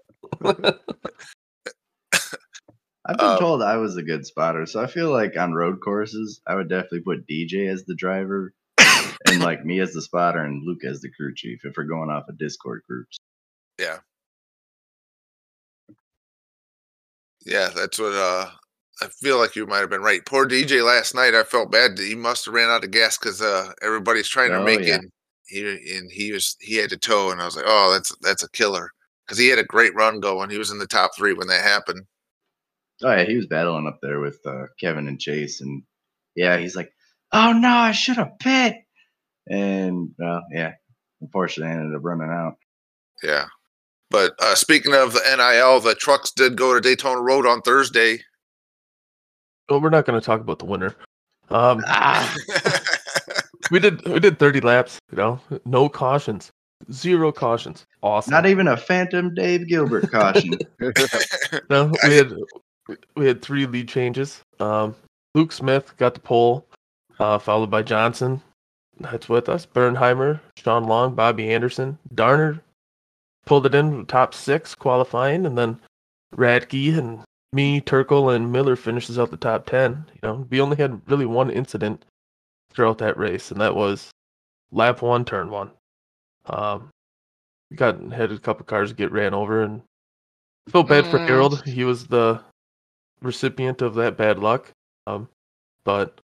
I've been told I was a good spotter, so I feel like on road courses, I would definitely put DJ as the driver and like me as the spotter and Luke as the crew chief if we're going off of Discord groups. Yeah, that's what feel like you might have been right. Poor DJ last night. I felt bad. He must have ran out of gas because everybody's trying to Oh, make yeah. it. He had to tow, and I was like, oh, that's a killer because he had a great run going. He was in the top 3 when that happened. Oh yeah, he was battling up there with Kevin and Chase, and yeah, he's like, "Oh no, I should have pit." And yeah, unfortunately, I ended up running out. Yeah. But speaking of the NIL, the trucks did go to Daytona Road on Thursday. Well, we're not going to talk about the winner. Ah, We did 30 laps. No cautions, 0 cautions. Awesome. not even a Phantom Dave Gilbert caution. No, we had 3 lead changes. Luke Smith got the pole, followed by Johnson. That's with us. Bernheimer, Sean Long, Bobby Anderson, Darner pulled it in top 6 qualifying, and then Radke and me, Turkle, and Miller finishes out the top 10. We only had really one incident throughout that race, and that was lap 1, turn 1. We had a couple cars get ran over, and felt bad for Harold. He was the recipient of that bad luck. But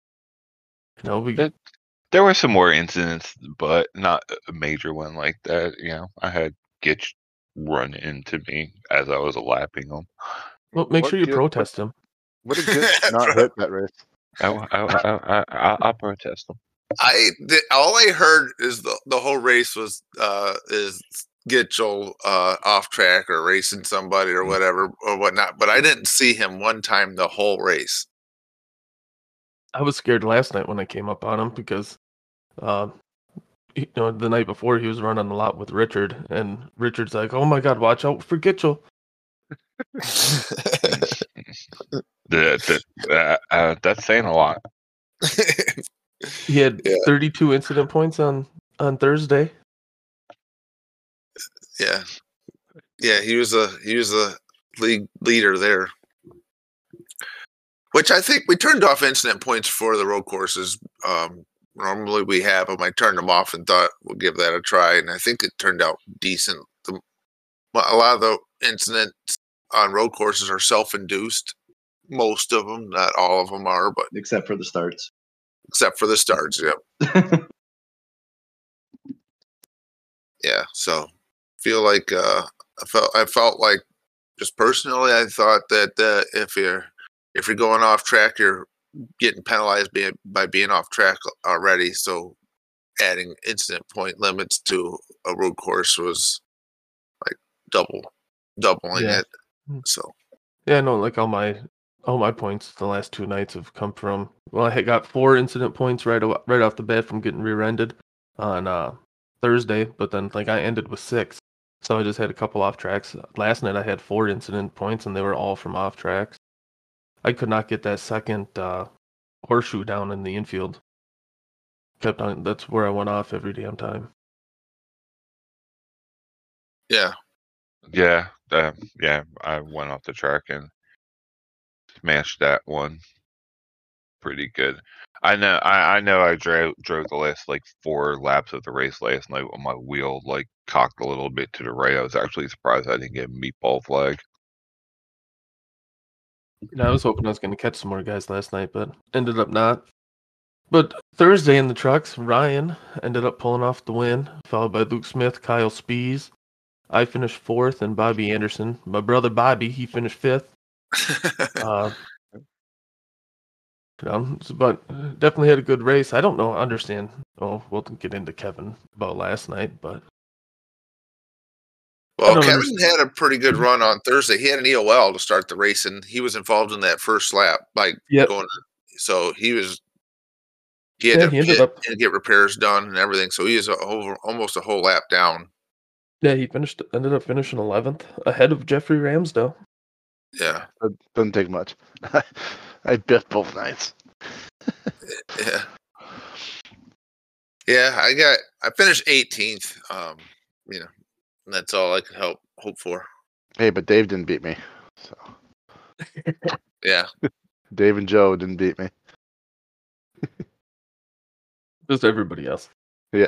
there were some more incidents, but not a major one like that. I had Gitch run into me as I was lapping him. Well, make sure you protest him. What did Gitch not hit that race? I'll protest him. All I heard is the whole race was is Gitchell off track or racing somebody or whatever or whatnot, but I didn't see him one time the whole race. I was scared last night when I came up on him because, the night before he was running a lot with Richard, and Richard's like, "Oh my God, watch out for Gitchell." That's saying a lot. He had 32 incident points on Thursday. Yeah, he was a league leader there. Which I think we turned off incident points for the road courses. Normally we have them. I turned them off and thought we'll give that a try, and I think it turned out decent. A lot of the incidents on road courses are self-induced. Most of them, not all of them are, but Except for the starts. Yep. Yeah. So feel like I felt like just personally, I thought that if you're going off track, you're getting penalized by being off track already. So adding incident point limits to a road course was like doubling it. So yeah, no, like all my points the last 2 nights have come from. Well, I had got 4 incident points right off the bat from getting rear-ended on Thursday, but then I ended with 6. So I just had a couple off tracks. Last night I had 4 incident points, and they were all from off tracks. I could not get that second horseshoe down in the infield. Kept on. That's where I went off every damn time. Yeah. Yeah. I went off the track and smashed that one pretty good. I know I drove the last 4 laps of the race last night when my wheel cocked a little bit to the right. I was actually surprised I didn't get a meatball flag. I was hoping I was going to catch some more guys last night, but ended up not. But Thursday in the trucks, Ryan ended up pulling off the win, followed by Luke Smith, Kyle Spees. I finished 4th, and Bobby Anderson. My brother Bobby, he finished 5th. But definitely had a good race. I don't understand. Oh, we'll get into Kevin about last night, but well, Kevin had a pretty good run on Thursday. He had an EOL to start the race, and he was involved in that first lap going. So he had to pit and get repairs done and everything. So he is almost a whole lap down. Yeah, he ended up finishing 11th, ahead of Jeffrey Ramsdell. Yeah, it doesn't take much. I biffed both nights. Yeah. I finished 18th. And that's all I could hope for. Hey, but Dave didn't beat me. So yeah, Dave and Joe didn't beat me. Just everybody else. Yeah.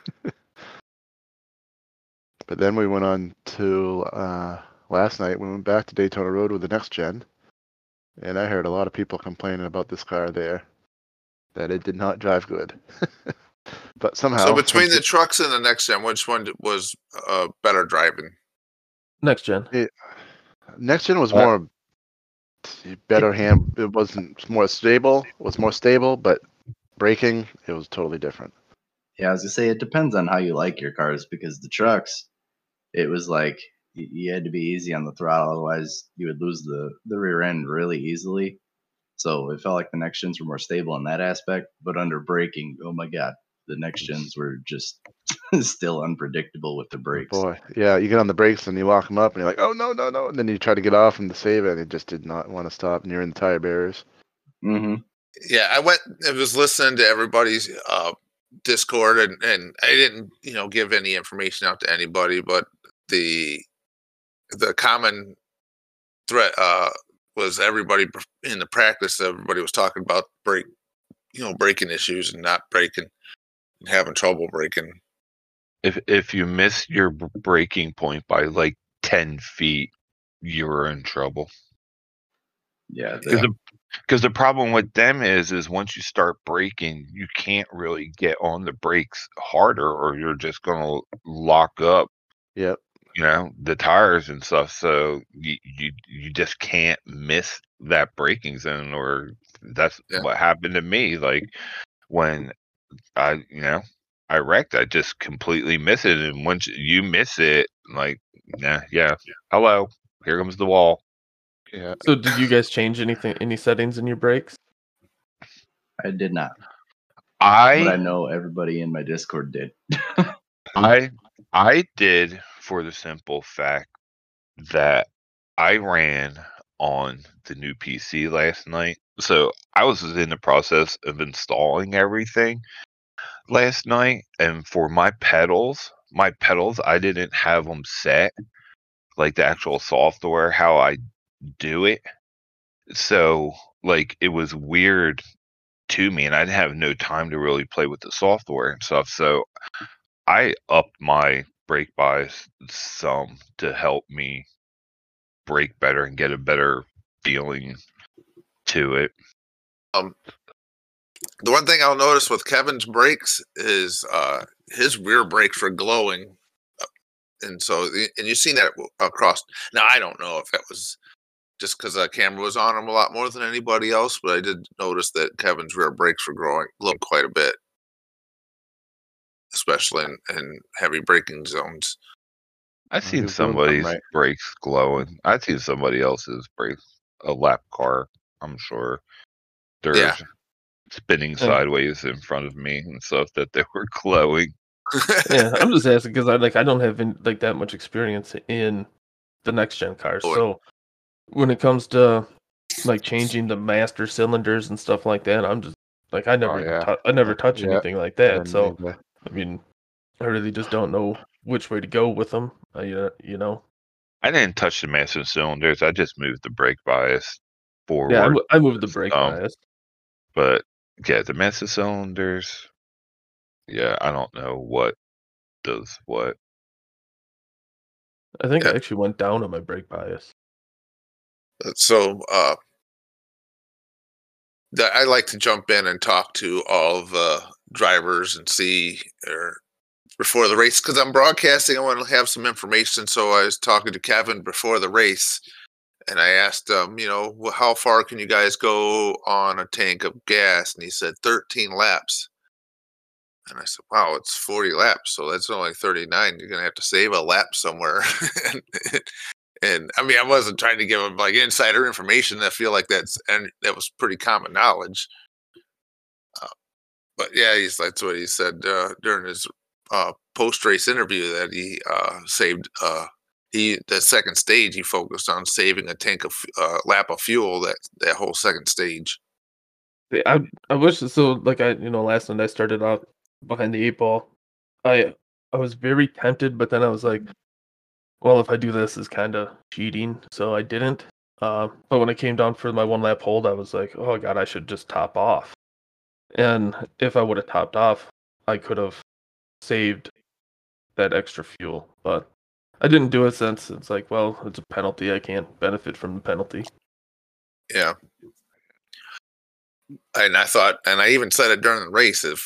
But then we went on to last night. We went back to Daytona Road with the next gen. And I heard a lot of people complaining about this car there, that it did not drive good. But somehow, So between the trucks and the next gen, which one was better driving? Next gen. next gen was more better hand. It wasn't more stable. It was more stable, but braking, it was totally different. Yeah, I was gonna say it depends on how you like your cars because the trucks, it was like you had to be easy on the throttle, otherwise you would lose the rear end really easily. So it felt like the next gens were more stable in that aspect, but under braking, oh my god, the next gens were just still unpredictable with the brakes. Boy, yeah, you get on the brakes and you lock them up, and you're like, oh no, no, no, and then you try to get off them to save it, and it just did not want to stop, and you're in the tire barriers. Mm-hmm. Yeah, I was listening to everybody's Discord, and I didn't, give any information out to anybody, but the common threat was everybody in the practice. Everybody was talking about braking issues and not braking and having trouble braking. If you miss your braking point by like 10 feet, you're in trouble. Yeah, because the problem with them is once you start braking, you can't really get on the brakes harder, or you're just gonna lock up. Yep. The tires and stuff. So you just can't miss that braking zone, or that's what happened to me. Like when I wrecked, I just completely miss it. And once you miss it, like, hello, here comes the wall. Yeah. So did you guys change any settings in your brakes? I did not. But I know everybody in my Discord did. I did, for the simple fact that I ran on the new PC last night. So I was in the process of installing everything last night, and for my pedals, I didn't have them set, like the actual software, how I do it. So, like, it was weird to me, and I didn't have no time to really play with the software and stuff. So I upped my brake bias some to help me brake better and get a better feeling to it. The one thing I'll notice with Kevin's brakes is his rear brakes were glowing, and you've seen that across. Now I don't know if that was just because the camera was on him a lot more than anybody else, but I did notice that Kevin's rear brakes were glowing quite a bit, especially in heavy braking zones. I've seen somebody's brakes glowing. I've seen somebody else's brakes, a lap car, I'm sure. There's spinning sideways in front of me and stuff that they were glowing. Yeah, I'm just asking because I don't have that much experience in the next gen cars. So when it comes to like changing the master cylinders and stuff like that, I'm just like I never touch anything like that. So I mean, I really just don't know which way to go with them. I didn't touch the master cylinders. I just moved the brake bias forward. Yeah, I moved the brake bias. But yeah, the master cylinders. Yeah, I don't know what does what. I think I actually went down on my brake bias. So I like to jump in and talk to all the drivers and see before the race, because I'm broadcasting. I want to have some information. So I was talking to Kevin before the race, and I asked him, how far can you guys go on a tank of gas? And he said 13 laps. And I said, wow, it's 40 laps. So that's only 39. You're going to have to save a lap somewhere. And I mean, I wasn't trying to give him like insider information. I feel like that was pretty common knowledge. But yeah, that's what he said during his post-race interview, that he saved the second stage. He focused on saving a lap of fuel that whole second stage. I wish so. Like last night I started off behind the 8 ball. I was very tempted, but then I was like, well, if I do this, it's kind of cheating, so I didn't. But when I came down for my 1 lap hold, I was like, oh god, I should just top off. And if I would have topped off, I could have saved that extra fuel. But I didn't do it since it's like, well, it's a penalty. I can't benefit from the penalty. Yeah. And I thought, and I even said it during the race, if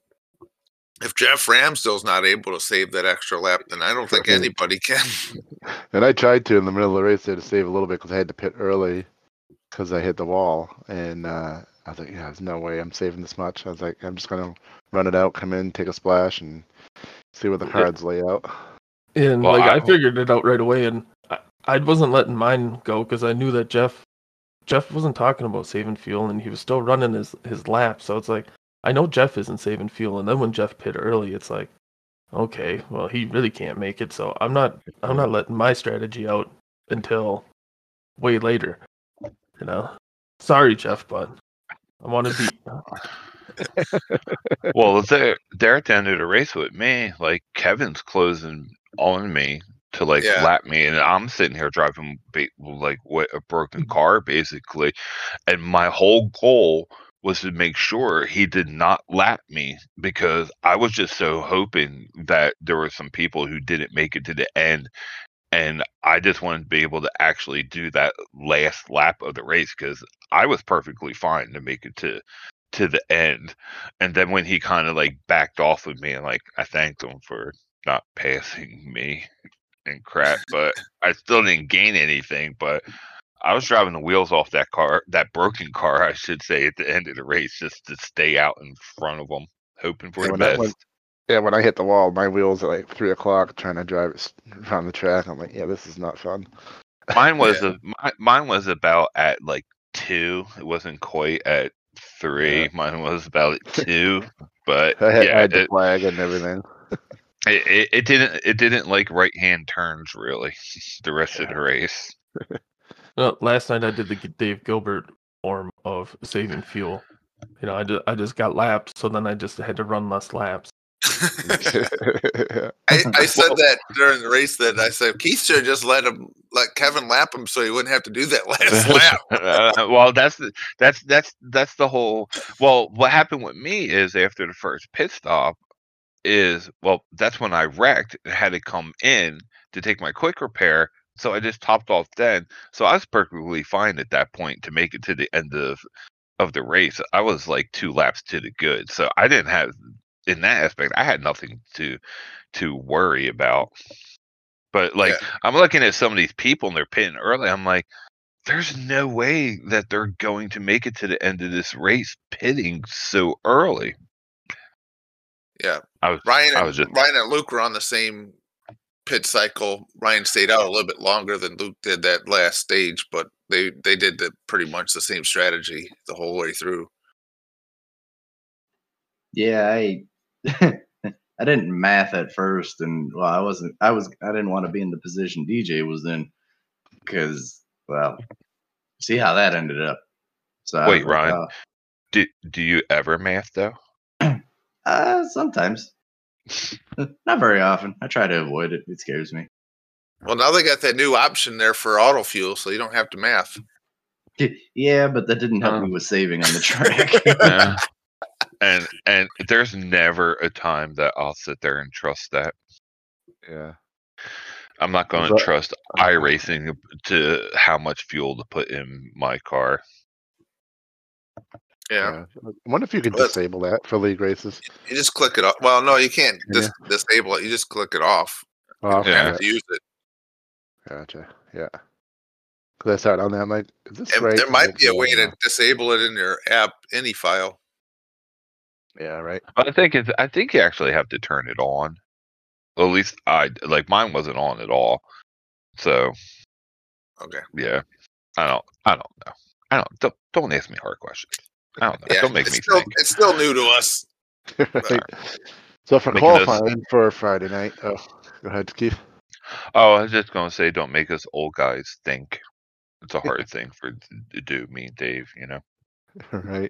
Jeff Ramsdale's not able to save that extra lap, then I don't think anybody can. And I tried to in the middle of the race there to save a little bit because I had to pit early because I hit the wall. And I was like, yeah, there's no way I'm saving this much. I was like, I'm just going to run it out, come in, take a splash, and see what the cards lay out. And Well, I figured it out right away, and I wasn't letting mine go because I knew that Jeff wasn't talking about saving fuel, and he was still running his lap. So it's like, I know Jeff isn't saving fuel, and then when Jeff pit early, it's like, okay, well, he really can't make it. So I'm not letting my strategy out until way later. You know, sorry, Jeff, but I want to beat. Well, they're at the end of the race with me. Like, Kevin's closing on me to lap me, and I'm sitting here driving a broken car basically, and my whole goal was to make sure he did not lap me because I was just so hoping that there were some people who didn't make it to the end, and I just wanted to be able to actually do that last lap of the race because I was perfectly fine to make it to the end. And then when he kind of backed off with me, and I thanked him for not passing me and crap, but I still didn't gain anything. But I was driving the wheels off that broken car, I should say, at the end of the race, just to stay out in front of them, hoping for the best. When I hit the wall, my wheels are 3 o'clock trying to drive it around the track. I'm like, yeah, this is not fun. Mine was mine was about at 2. It wasn't quite at 3. Yeah. Mine was about 2, but I had the flag and everything. It didn't right hand turns really the rest of the race. Well, last night I did the Dave Gilbert form of saving fuel. You know, I just got lapped, so then I just had to run less laps. I said that during the race. That I said Keith should just let Kevin lap him, so he wouldn't have to do that last lap. Well, that's the whole. Well, what happened with me is after the first pit stop that's when I wrecked and had to come in to take my quick repair. So I just topped off then. So I was perfectly fine at that point to make it to the end of the race. I was 2 laps to the good. So I didn't have, in that aspect, I had nothing to worry about. But I'm looking at some of these people and they're pitting early. I'm like, there's no way that they're going to make it to the end of this race pitting so early. Yeah, Ryan and Luke were on the same pit cycle. Ryan stayed out a little bit longer than Luke did that last stage, but they did pretty much the same strategy the whole way through. Yeah, I didn't math at first, and I didn't want to be in the position DJ was in because, see how that ended up. So wait, Ryan, do you ever math though? Sometimes. Not very often. I try to avoid it. It scares me. Well, now they got that new option there for auto fuel, so you don't have to math. Yeah, but that didn't help me with saving on the track. Yeah. And there's never a time that I'll sit there and trust that. Yeah. I'm not going to trust iRacing to how much fuel to put in my car. Yeah. I wonder if you could disable that for league races. You just click it off. Well, no, you can't disable it. You just click it off. You don't have to use it. Gotcha. Yeah. Because I started on that. I'm like, is this right? There might be a way to disable it in your app any file. Yeah, right. I think you actually have to turn it on. Well, at least mine wasn't on at all. So. Okay. Yeah. I don't know. Don't ask me hard questions. I don't know. Don't make me think. It's still new to us. Right. So for qualifying for Friday night, go ahead, Keith. Oh, I was just going to say, don't make us old guys think. It's a hard thing to do, me and Dave, you know. Right.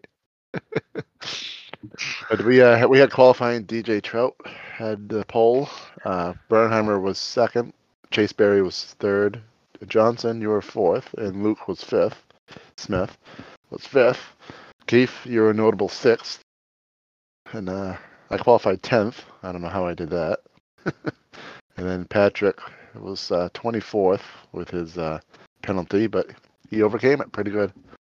But we had qualifying. DJ Trout had the pole. Bernheimer was second. Chase Berry was third. Johnson, you were fourth, and Luke was fifth. Smith was fifth. Keith, you were a notable sixth. And I qualified 10th. I don't know how I did that. And then Patrick was 24th with his penalty, but he overcame it pretty good.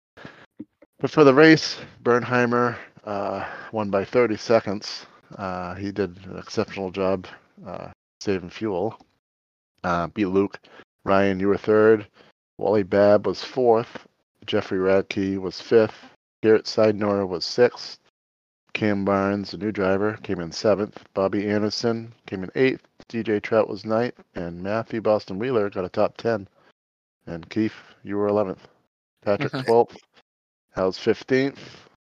But for the race, Bernheimer won by 30 seconds. He did an exceptional job saving fuel. Beat Luke. Ryan, you were third. Wally Babb was fourth. Jeffrey Radke was fifth. Garrett Seidnor was sixth. Cam Barnes, a new driver, came in seventh. Bobby Anderson came in eighth. DJ Trout was ninth. And Matthew Boston Wheeler got a top 10. And Keith, you were 11th. Patrick 12th. Hal's 15th.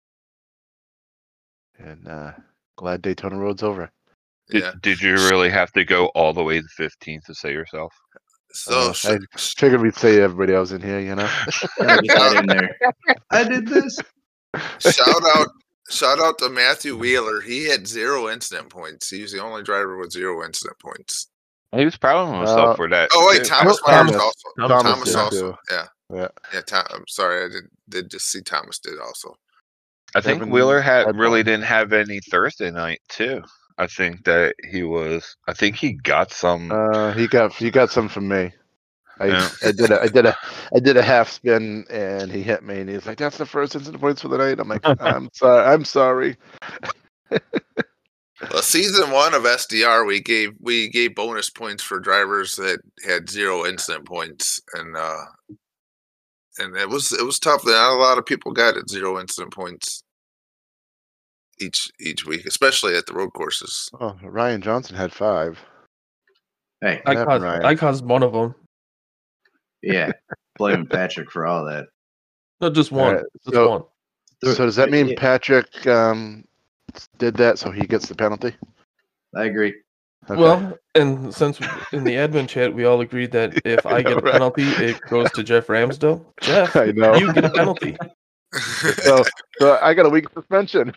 And glad Daytona Road's over. Did you really have to go all the way to 15th to say yourself? So I figured we'd say everybody else in here, you know. Gotta get that in there. I did this. shout out to Matthew Wheeler. He had 0 incident points. He was the only driver with 0 incident points. He was proud of himself for that. Oh wait, Thomas Myers also. Thomas Thomas also. did. Yeah. I'm sorry, I did just see Thomas did also. I think Kevin Wheeler Redbone. really didn't have any Thursday night too. I think that he was. I think he got some. He got some from me. Yeah. I did a half spin and he hit me and he's like, "That's the first incident points for the night." I'm like, I'm sorry. Well, season 1 of SDR, we gave bonus points for drivers that had 0 incident points, and it was tough. Not a lot of people got it 0 incident points each week, especially at the road courses. Oh, Ryan Johnson had 5. Hey, I caused one of them. yeah, blaming Patrick for all that. No, just one. Alright, Just so- one. So does that mean Yeah, Patrick did that so he gets the penalty? I agree. Okay. Well, and since in the admin chat we all agreed that if I get a Right. penalty, it goes to Jeff Ramsdell. Jeff, I know. you get a penalty. so I got a week suspension.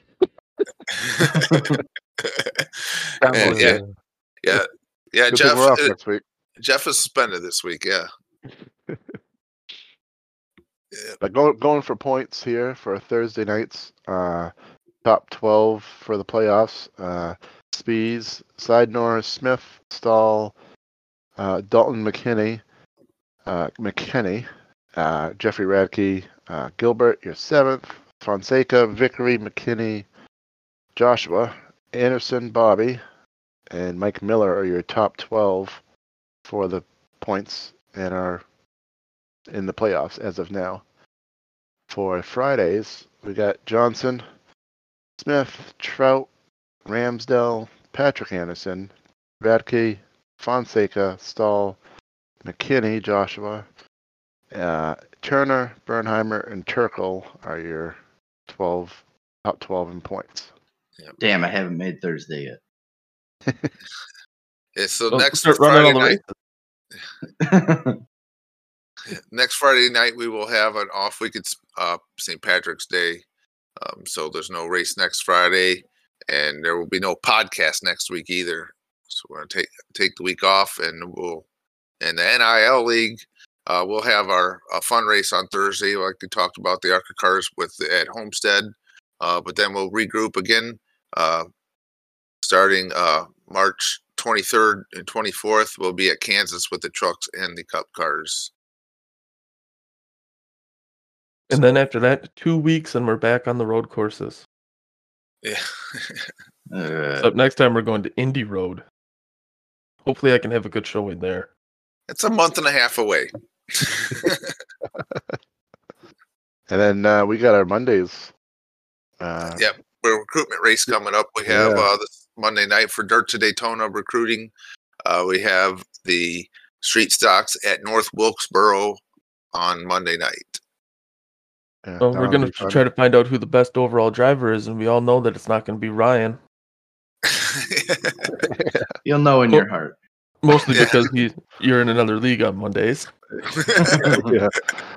And yeah, Good thing Jeff. we're off next week. Jeff is suspended this week. Yeah. But going for points here for Thursday nights, top 12 for the playoffs. Spees, Seidnor, Smith, Stahl, Dalton McKinney, Jeffrey Radke, Gilbert, you're 7th. Fonseca, Vickery, McKinney, Joshua, Anderson, Bobby, and Mike Miller are your top 12 for the points and are in the playoffs as of now. For Fridays, we got Johnson, Smith, Trout, Ramsdell, Patrick Anderson, Radke, Fonseca, Stahl, McKinney, Joshua, Turner, Bernheimer, and Turkle are your top 12 in points. Damn, I haven't made Thursday yet. Yeah, so Well, next start running Friday all the night, next Friday night we will have an off week. It's St. Patrick's Day, so there's no race next Friday, and there will be no podcast next week either. So we're gonna take the week off, and in the NIL league, we'll have our fun race on Thursday, like we talked about the ARCA cars at Homestead. But then we'll regroup again, starting March 23rd and 24th. We'll be at Kansas with the trucks and the Cup cars. And then after that, 2 weeks and we're back on the road courses. Yeah. Except next time we're going to Indy Road. Hopefully I can have a good showing there. It's a month and a half away. And then we got our Mondays. Yep. We're recruitment race coming up. We have this Monday night for Dirt to Daytona recruiting. We have the street stocks at North Wilkesboro on Monday night. Yeah, Well, we're that'll going be to fun. try to find out who the best overall driver is, and we all know that it's not going to be Ryan. You'll know in your heart. Mostly Yeah. because you're in another league on Mondays. Yeah.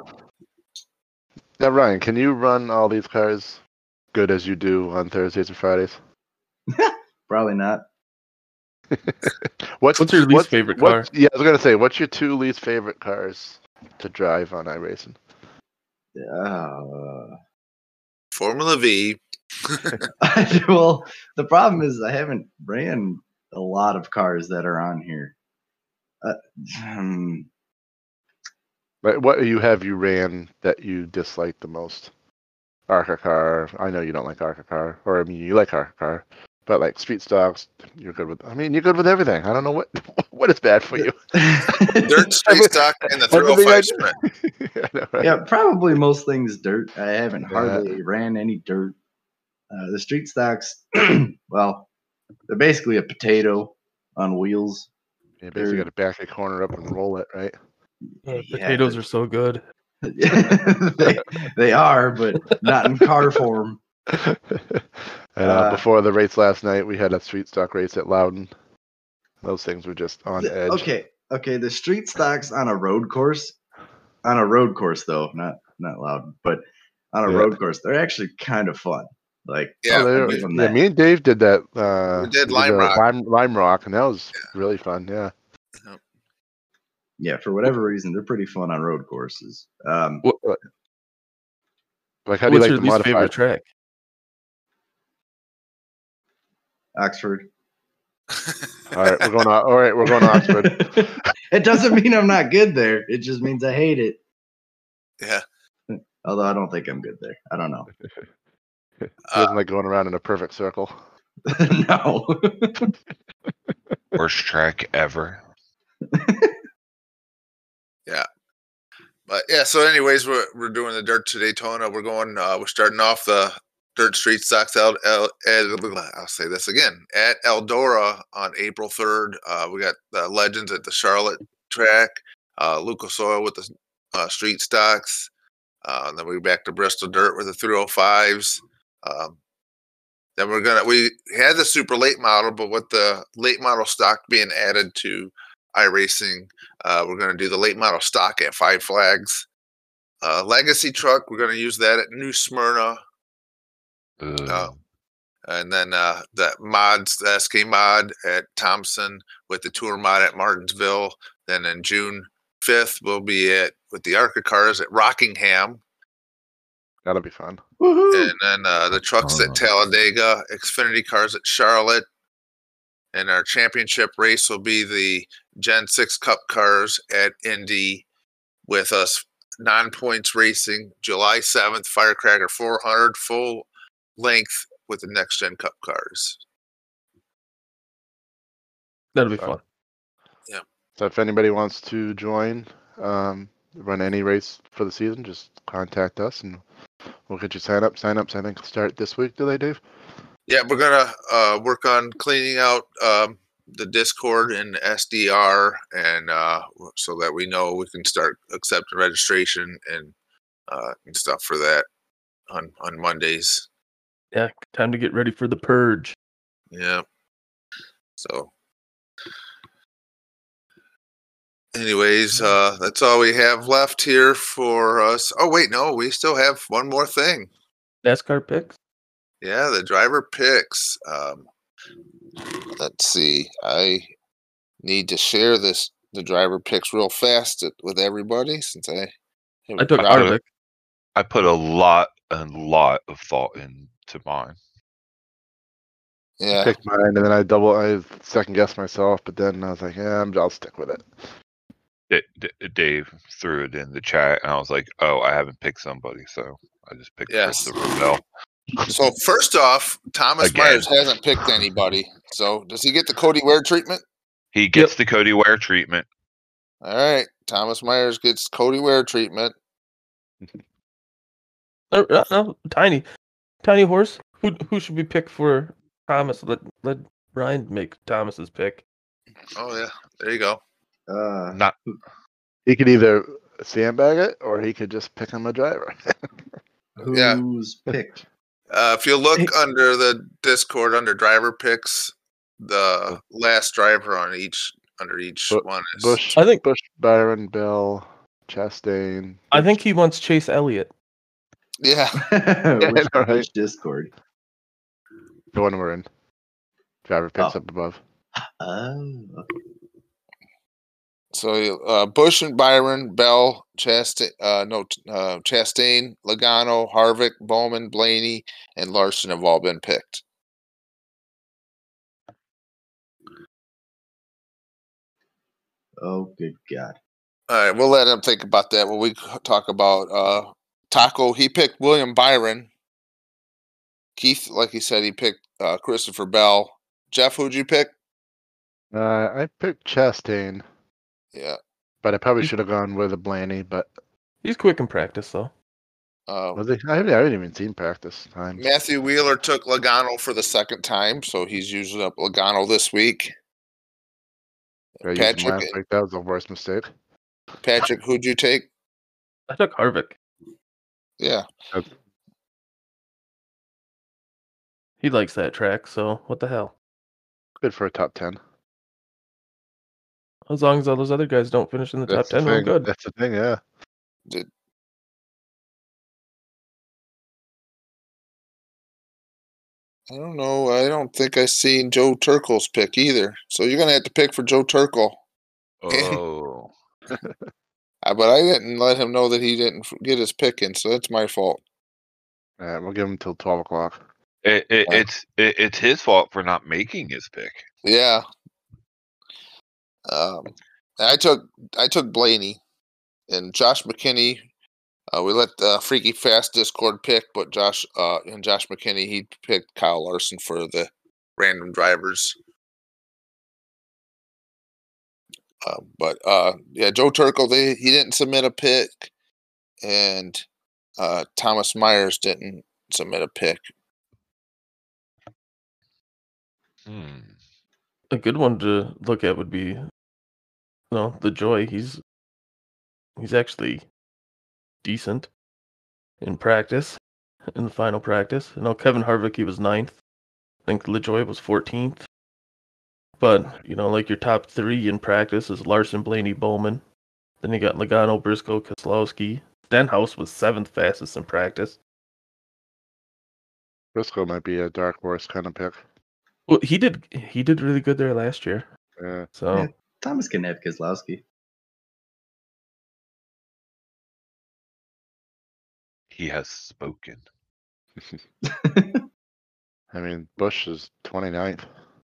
Now, Ryan, can you run all these cars good as you do on Thursdays and Fridays? Probably not. What's your least favorite car? Yeah, I was gonna say, what's your 2 least favorite cars to drive on iRacing? Formula V. Well, the problem is I haven't ran a lot of cars that are on here. Right, what you ran that you dislike the most? ARCA car. I know you don't like ARCA car, or I mean you like ARCA car, but like street stocks, you're good with. I mean, you're good with everything. I don't know what is bad for you. Dirt, street stock, and the Everything 305 I sprint. I know, right? Yeah, probably most things dirt. I haven't Yeah. hardly ran any dirt. The street stocks, well, they're basically a potato on wheels. You basically got to back a corner up and roll it, right? Potatoes are so good. they are, but not in car form. And before the race last night, we had a street stock race at Loudon. Those things were just on edge. Okay. The street stocks on a road course though, not Loudon, but on a road course, they're actually kind of fun. Like, Yeah, me and Dave did that. we did Lime Rock. Lime Rock, and that was really fun. Yeah. Yeah, for whatever reason, they're pretty fun on road courses. Like, how do you What's like your the least modified favorite track? Oxford. All right, we're going to Oxford. It doesn't mean I'm not good there. It just means I hate it. Yeah. Although I don't think I'm good there. I don't know. He doesn't like going around in a perfect circle. No. Worst track ever. Yeah. But yeah, so anyways, we're doing the Dirt to Daytona. We're starting off the Dirt Street Stocks I'll say this again, at Eldora on April 3rd. We got the Legends at the Charlotte track, Lucas Oil with the Street Stocks. And then we're back to Bristol Dirt with the 305s. Then we had the super late model, but with the late model stock being added to iRacing, we're going to do the late model stock at Five Flags. Legacy truck, we're going to use that at New Smyrna. And then the mods, the SK mod at Thompson with the Tour mod at Martinsville. Then in June 5th, we'll be with the ARCA cars at Rockingham. That'll be fun. Woohoo! And then the trucks at Talladega, Xfinity cars at Charlotte. And our championship race will be the Gen 6 Cup cars at Indy with us non-points racing July 7th, Firecracker 400 full length with the Next Gen Cup cars. That'll be fun. Yeah. So if anybody wants to join, run any race for the season, just contact us and we'll get you sign up. Sign-ups, I think, start this week. Do they, Dave? Yeah, we're gonna work on cleaning out the Discord and SDR, and so that we know we can start accepting registration and stuff for that on Mondays. Yeah, time to get ready for the purge. Yeah. So, anyways, that's all we have left here for us. Oh wait, no, we still have one more thing. NASCAR picks? Yeah, the driver picks. Let's see. I need to share the driver picks real fast with everybody since I took Harvick. I put a lot of thought into mine. Yeah. I picked mine, and then I second guessed myself, but then I was like, yeah, I'll stick with it. Dave threw it in the chat, and I was like, oh, I haven't picked somebody, so I just picked Christopher Bell. So first off, Thomas Myers hasn't picked anybody. So does he get the Cody Ware treatment? He gets the Cody Ware treatment. All right, Thomas Myers gets Cody Ware treatment. No, Tiny Horse. Who should we pick for Thomas? Let Brian make Thomas's pick. Oh yeah, there you go. Not He could either sandbag it or he could just pick him a driver. Who's picked? If you look under the Discord under driver picks, the last driver under each one is Bush. I think Bush, Byron, Bell, Chastain. I think he wants Chase Elliott. Yeah. Which Discord? The one we're in. Driver picks up above. Oh, okay. So Bush and Byron, Bell, Chastain, Logano, Harvick, Bowman, Blaney, and Larson have all been picked. Oh, good God. All right, we'll let him think about that when we talk about Taco. He picked William Byron Keith, like he said, he picked Christopher Bell. Jeff, who'd you pick? I picked Chastain, Yeah. but I probably should have gone with a Blaney. But He's quick in practice, though. was he? I haven't even seen practice times. Matthew Wheeler took Logano for the second time, so he's using up Logano this week. I used him last week. That was the worst mistake. Patrick, who'd you take? I took Harvick. Yeah. He likes that track, so what the hell? Good for a top 10. As long as all those other guys don't finish in the top 10, we're good. That's the thing, yeah. I don't know. I don't think I seen Joe Turkel's pick either. So you're gonna have to pick for Joe Turkel. Oh. But I didn't let him know that he didn't get his pick in, so that's my fault. All right, we'll give him till 12 o'clock. It's his fault for not making his pick. Yeah. I took Blaney and Josh McKinney. We let the Freaky Fast Discord pick, but Josh McKinney, he picked Kyle Larson for the random drivers. Joe Turkel, he didn't submit a pick, and Thomas Myers didn't submit a pick. A good one to look at would be, the Joy. He's actually decent in practice, in the final practice. Kevin Harvick, he was 9th. I think LaJoy was 14th. But, like your top 3 in practice is Larson, Blaney, Bowman. Then you got Logano, Briscoe, Keselowski. Stenhouse was 7th fastest in practice. Briscoe might be a dark horse kind of pick. Well, he did really good there last year. Yeah. So Yeah, Thomas can have Keselowski. He has spoken. I mean, Busch is 29th.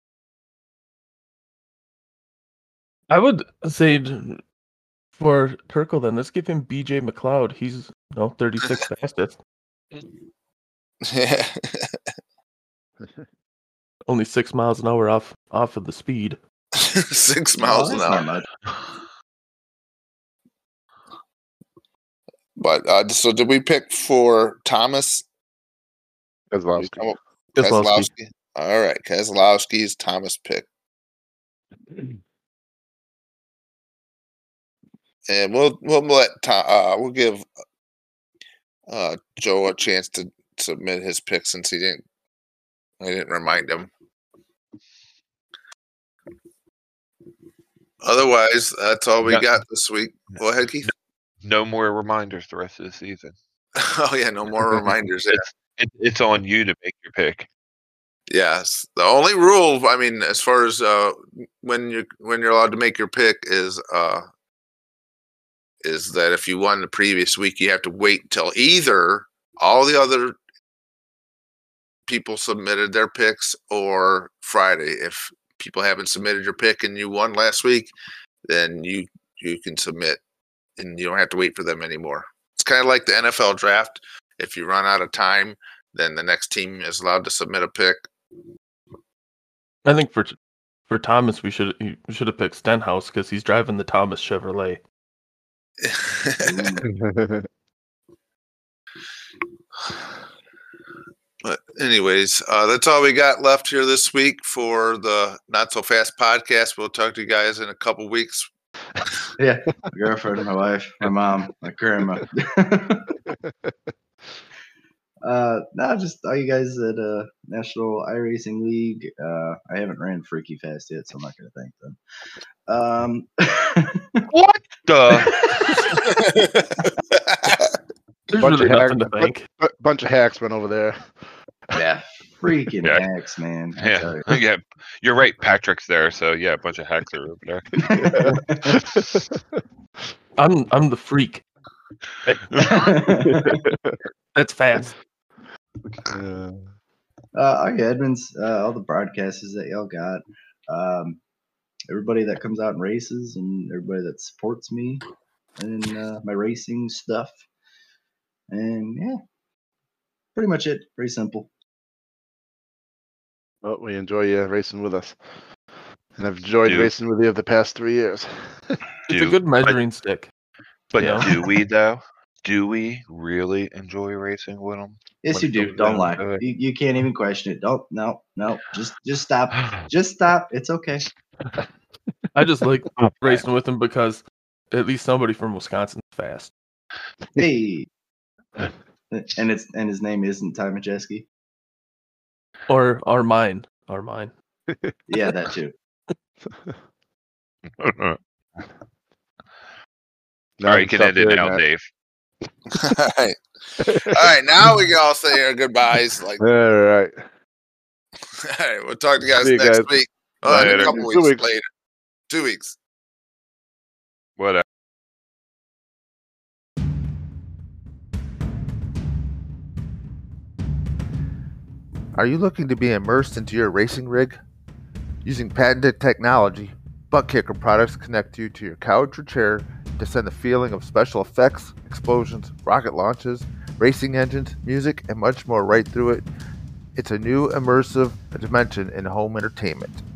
I would say for Turkel, then let's give him BJ McLeod. He's 36th fastest. Yeah. Only 6 miles an hour off of the speed. 6 miles an hour. Not much. But so did we pick for Thomas? Keselowski. Keselowski. All right, Keselowski's Thomas pick. And we'll give Joe a chance to submit his pick since I didn't remind him. Otherwise, that's all we got this week. Go ahead, Keith. No more reminders the rest of the season. Oh yeah, no more reminders. It's on you to make your pick. Yes, the only rule, I mean, as far as when you're allowed to make your pick is that if you won the previous week, you have to wait till either all the other people submitted their picks or Friday. If people haven't submitted your pick and you won last week, then you can submit and you don't have to wait for them anymore. It's kind of like the NFL draft. If you run out of time, then the next team is allowed to submit a pick. I think for Thomas, we should have picked Stenhouse because he's driving the Thomas Chevrolet. But anyways, that's all we got left here this week for the Not So Fast podcast. We'll talk to you guys in a couple weeks. Yeah, my girlfriend, my wife, my mom, my grandma. No, just all you guys at National iRacing League. I haven't ran Freaky Fast yet, so I'm not going to thank them. What the? There's really nothing to thank. Bunch of hacks went over there. Yeah, freaking hacks, man. Yeah, you're right. Patrick's there, so yeah, a bunch of hacks are over there. I'm the freak. That's fast. Okay, Edmonds, all the broadcasters that y'all got, everybody that comes out and races, and everybody that supports me and my racing stuff, and yeah, pretty much it. Pretty simple. Well, we enjoy you racing with us. And I've enjoyed Do- racing with you the past 3 years. It's a good measuring stick. But Yeah. do we though? Do we really enjoy racing with them? Yes, When you it do. comes Don't down lie. to it. You can't even question it. Don't. No. Just stop. Just stop. It's okay. I just like racing with him because at least somebody from Wisconsin's fast. Hey. And his name isn't Ty Majeski. Or mine. Yeah, that too. All right, you can end it now, Dave. All right. All right. Now we can all say our goodbyes. Like, All right. all right. We'll talk to you guys See you next guys. week. Oh, Later. a couple 2 weeks weeks. later. 2 weeks. Whatever. Are you looking to be immersed into your racing rig? Using patented technology, Butt Kicker products connect you to your couch or chair to send the feeling of special effects, explosions, rocket launches, racing engines, music, and much more right through it. It's a new immersive dimension in home entertainment.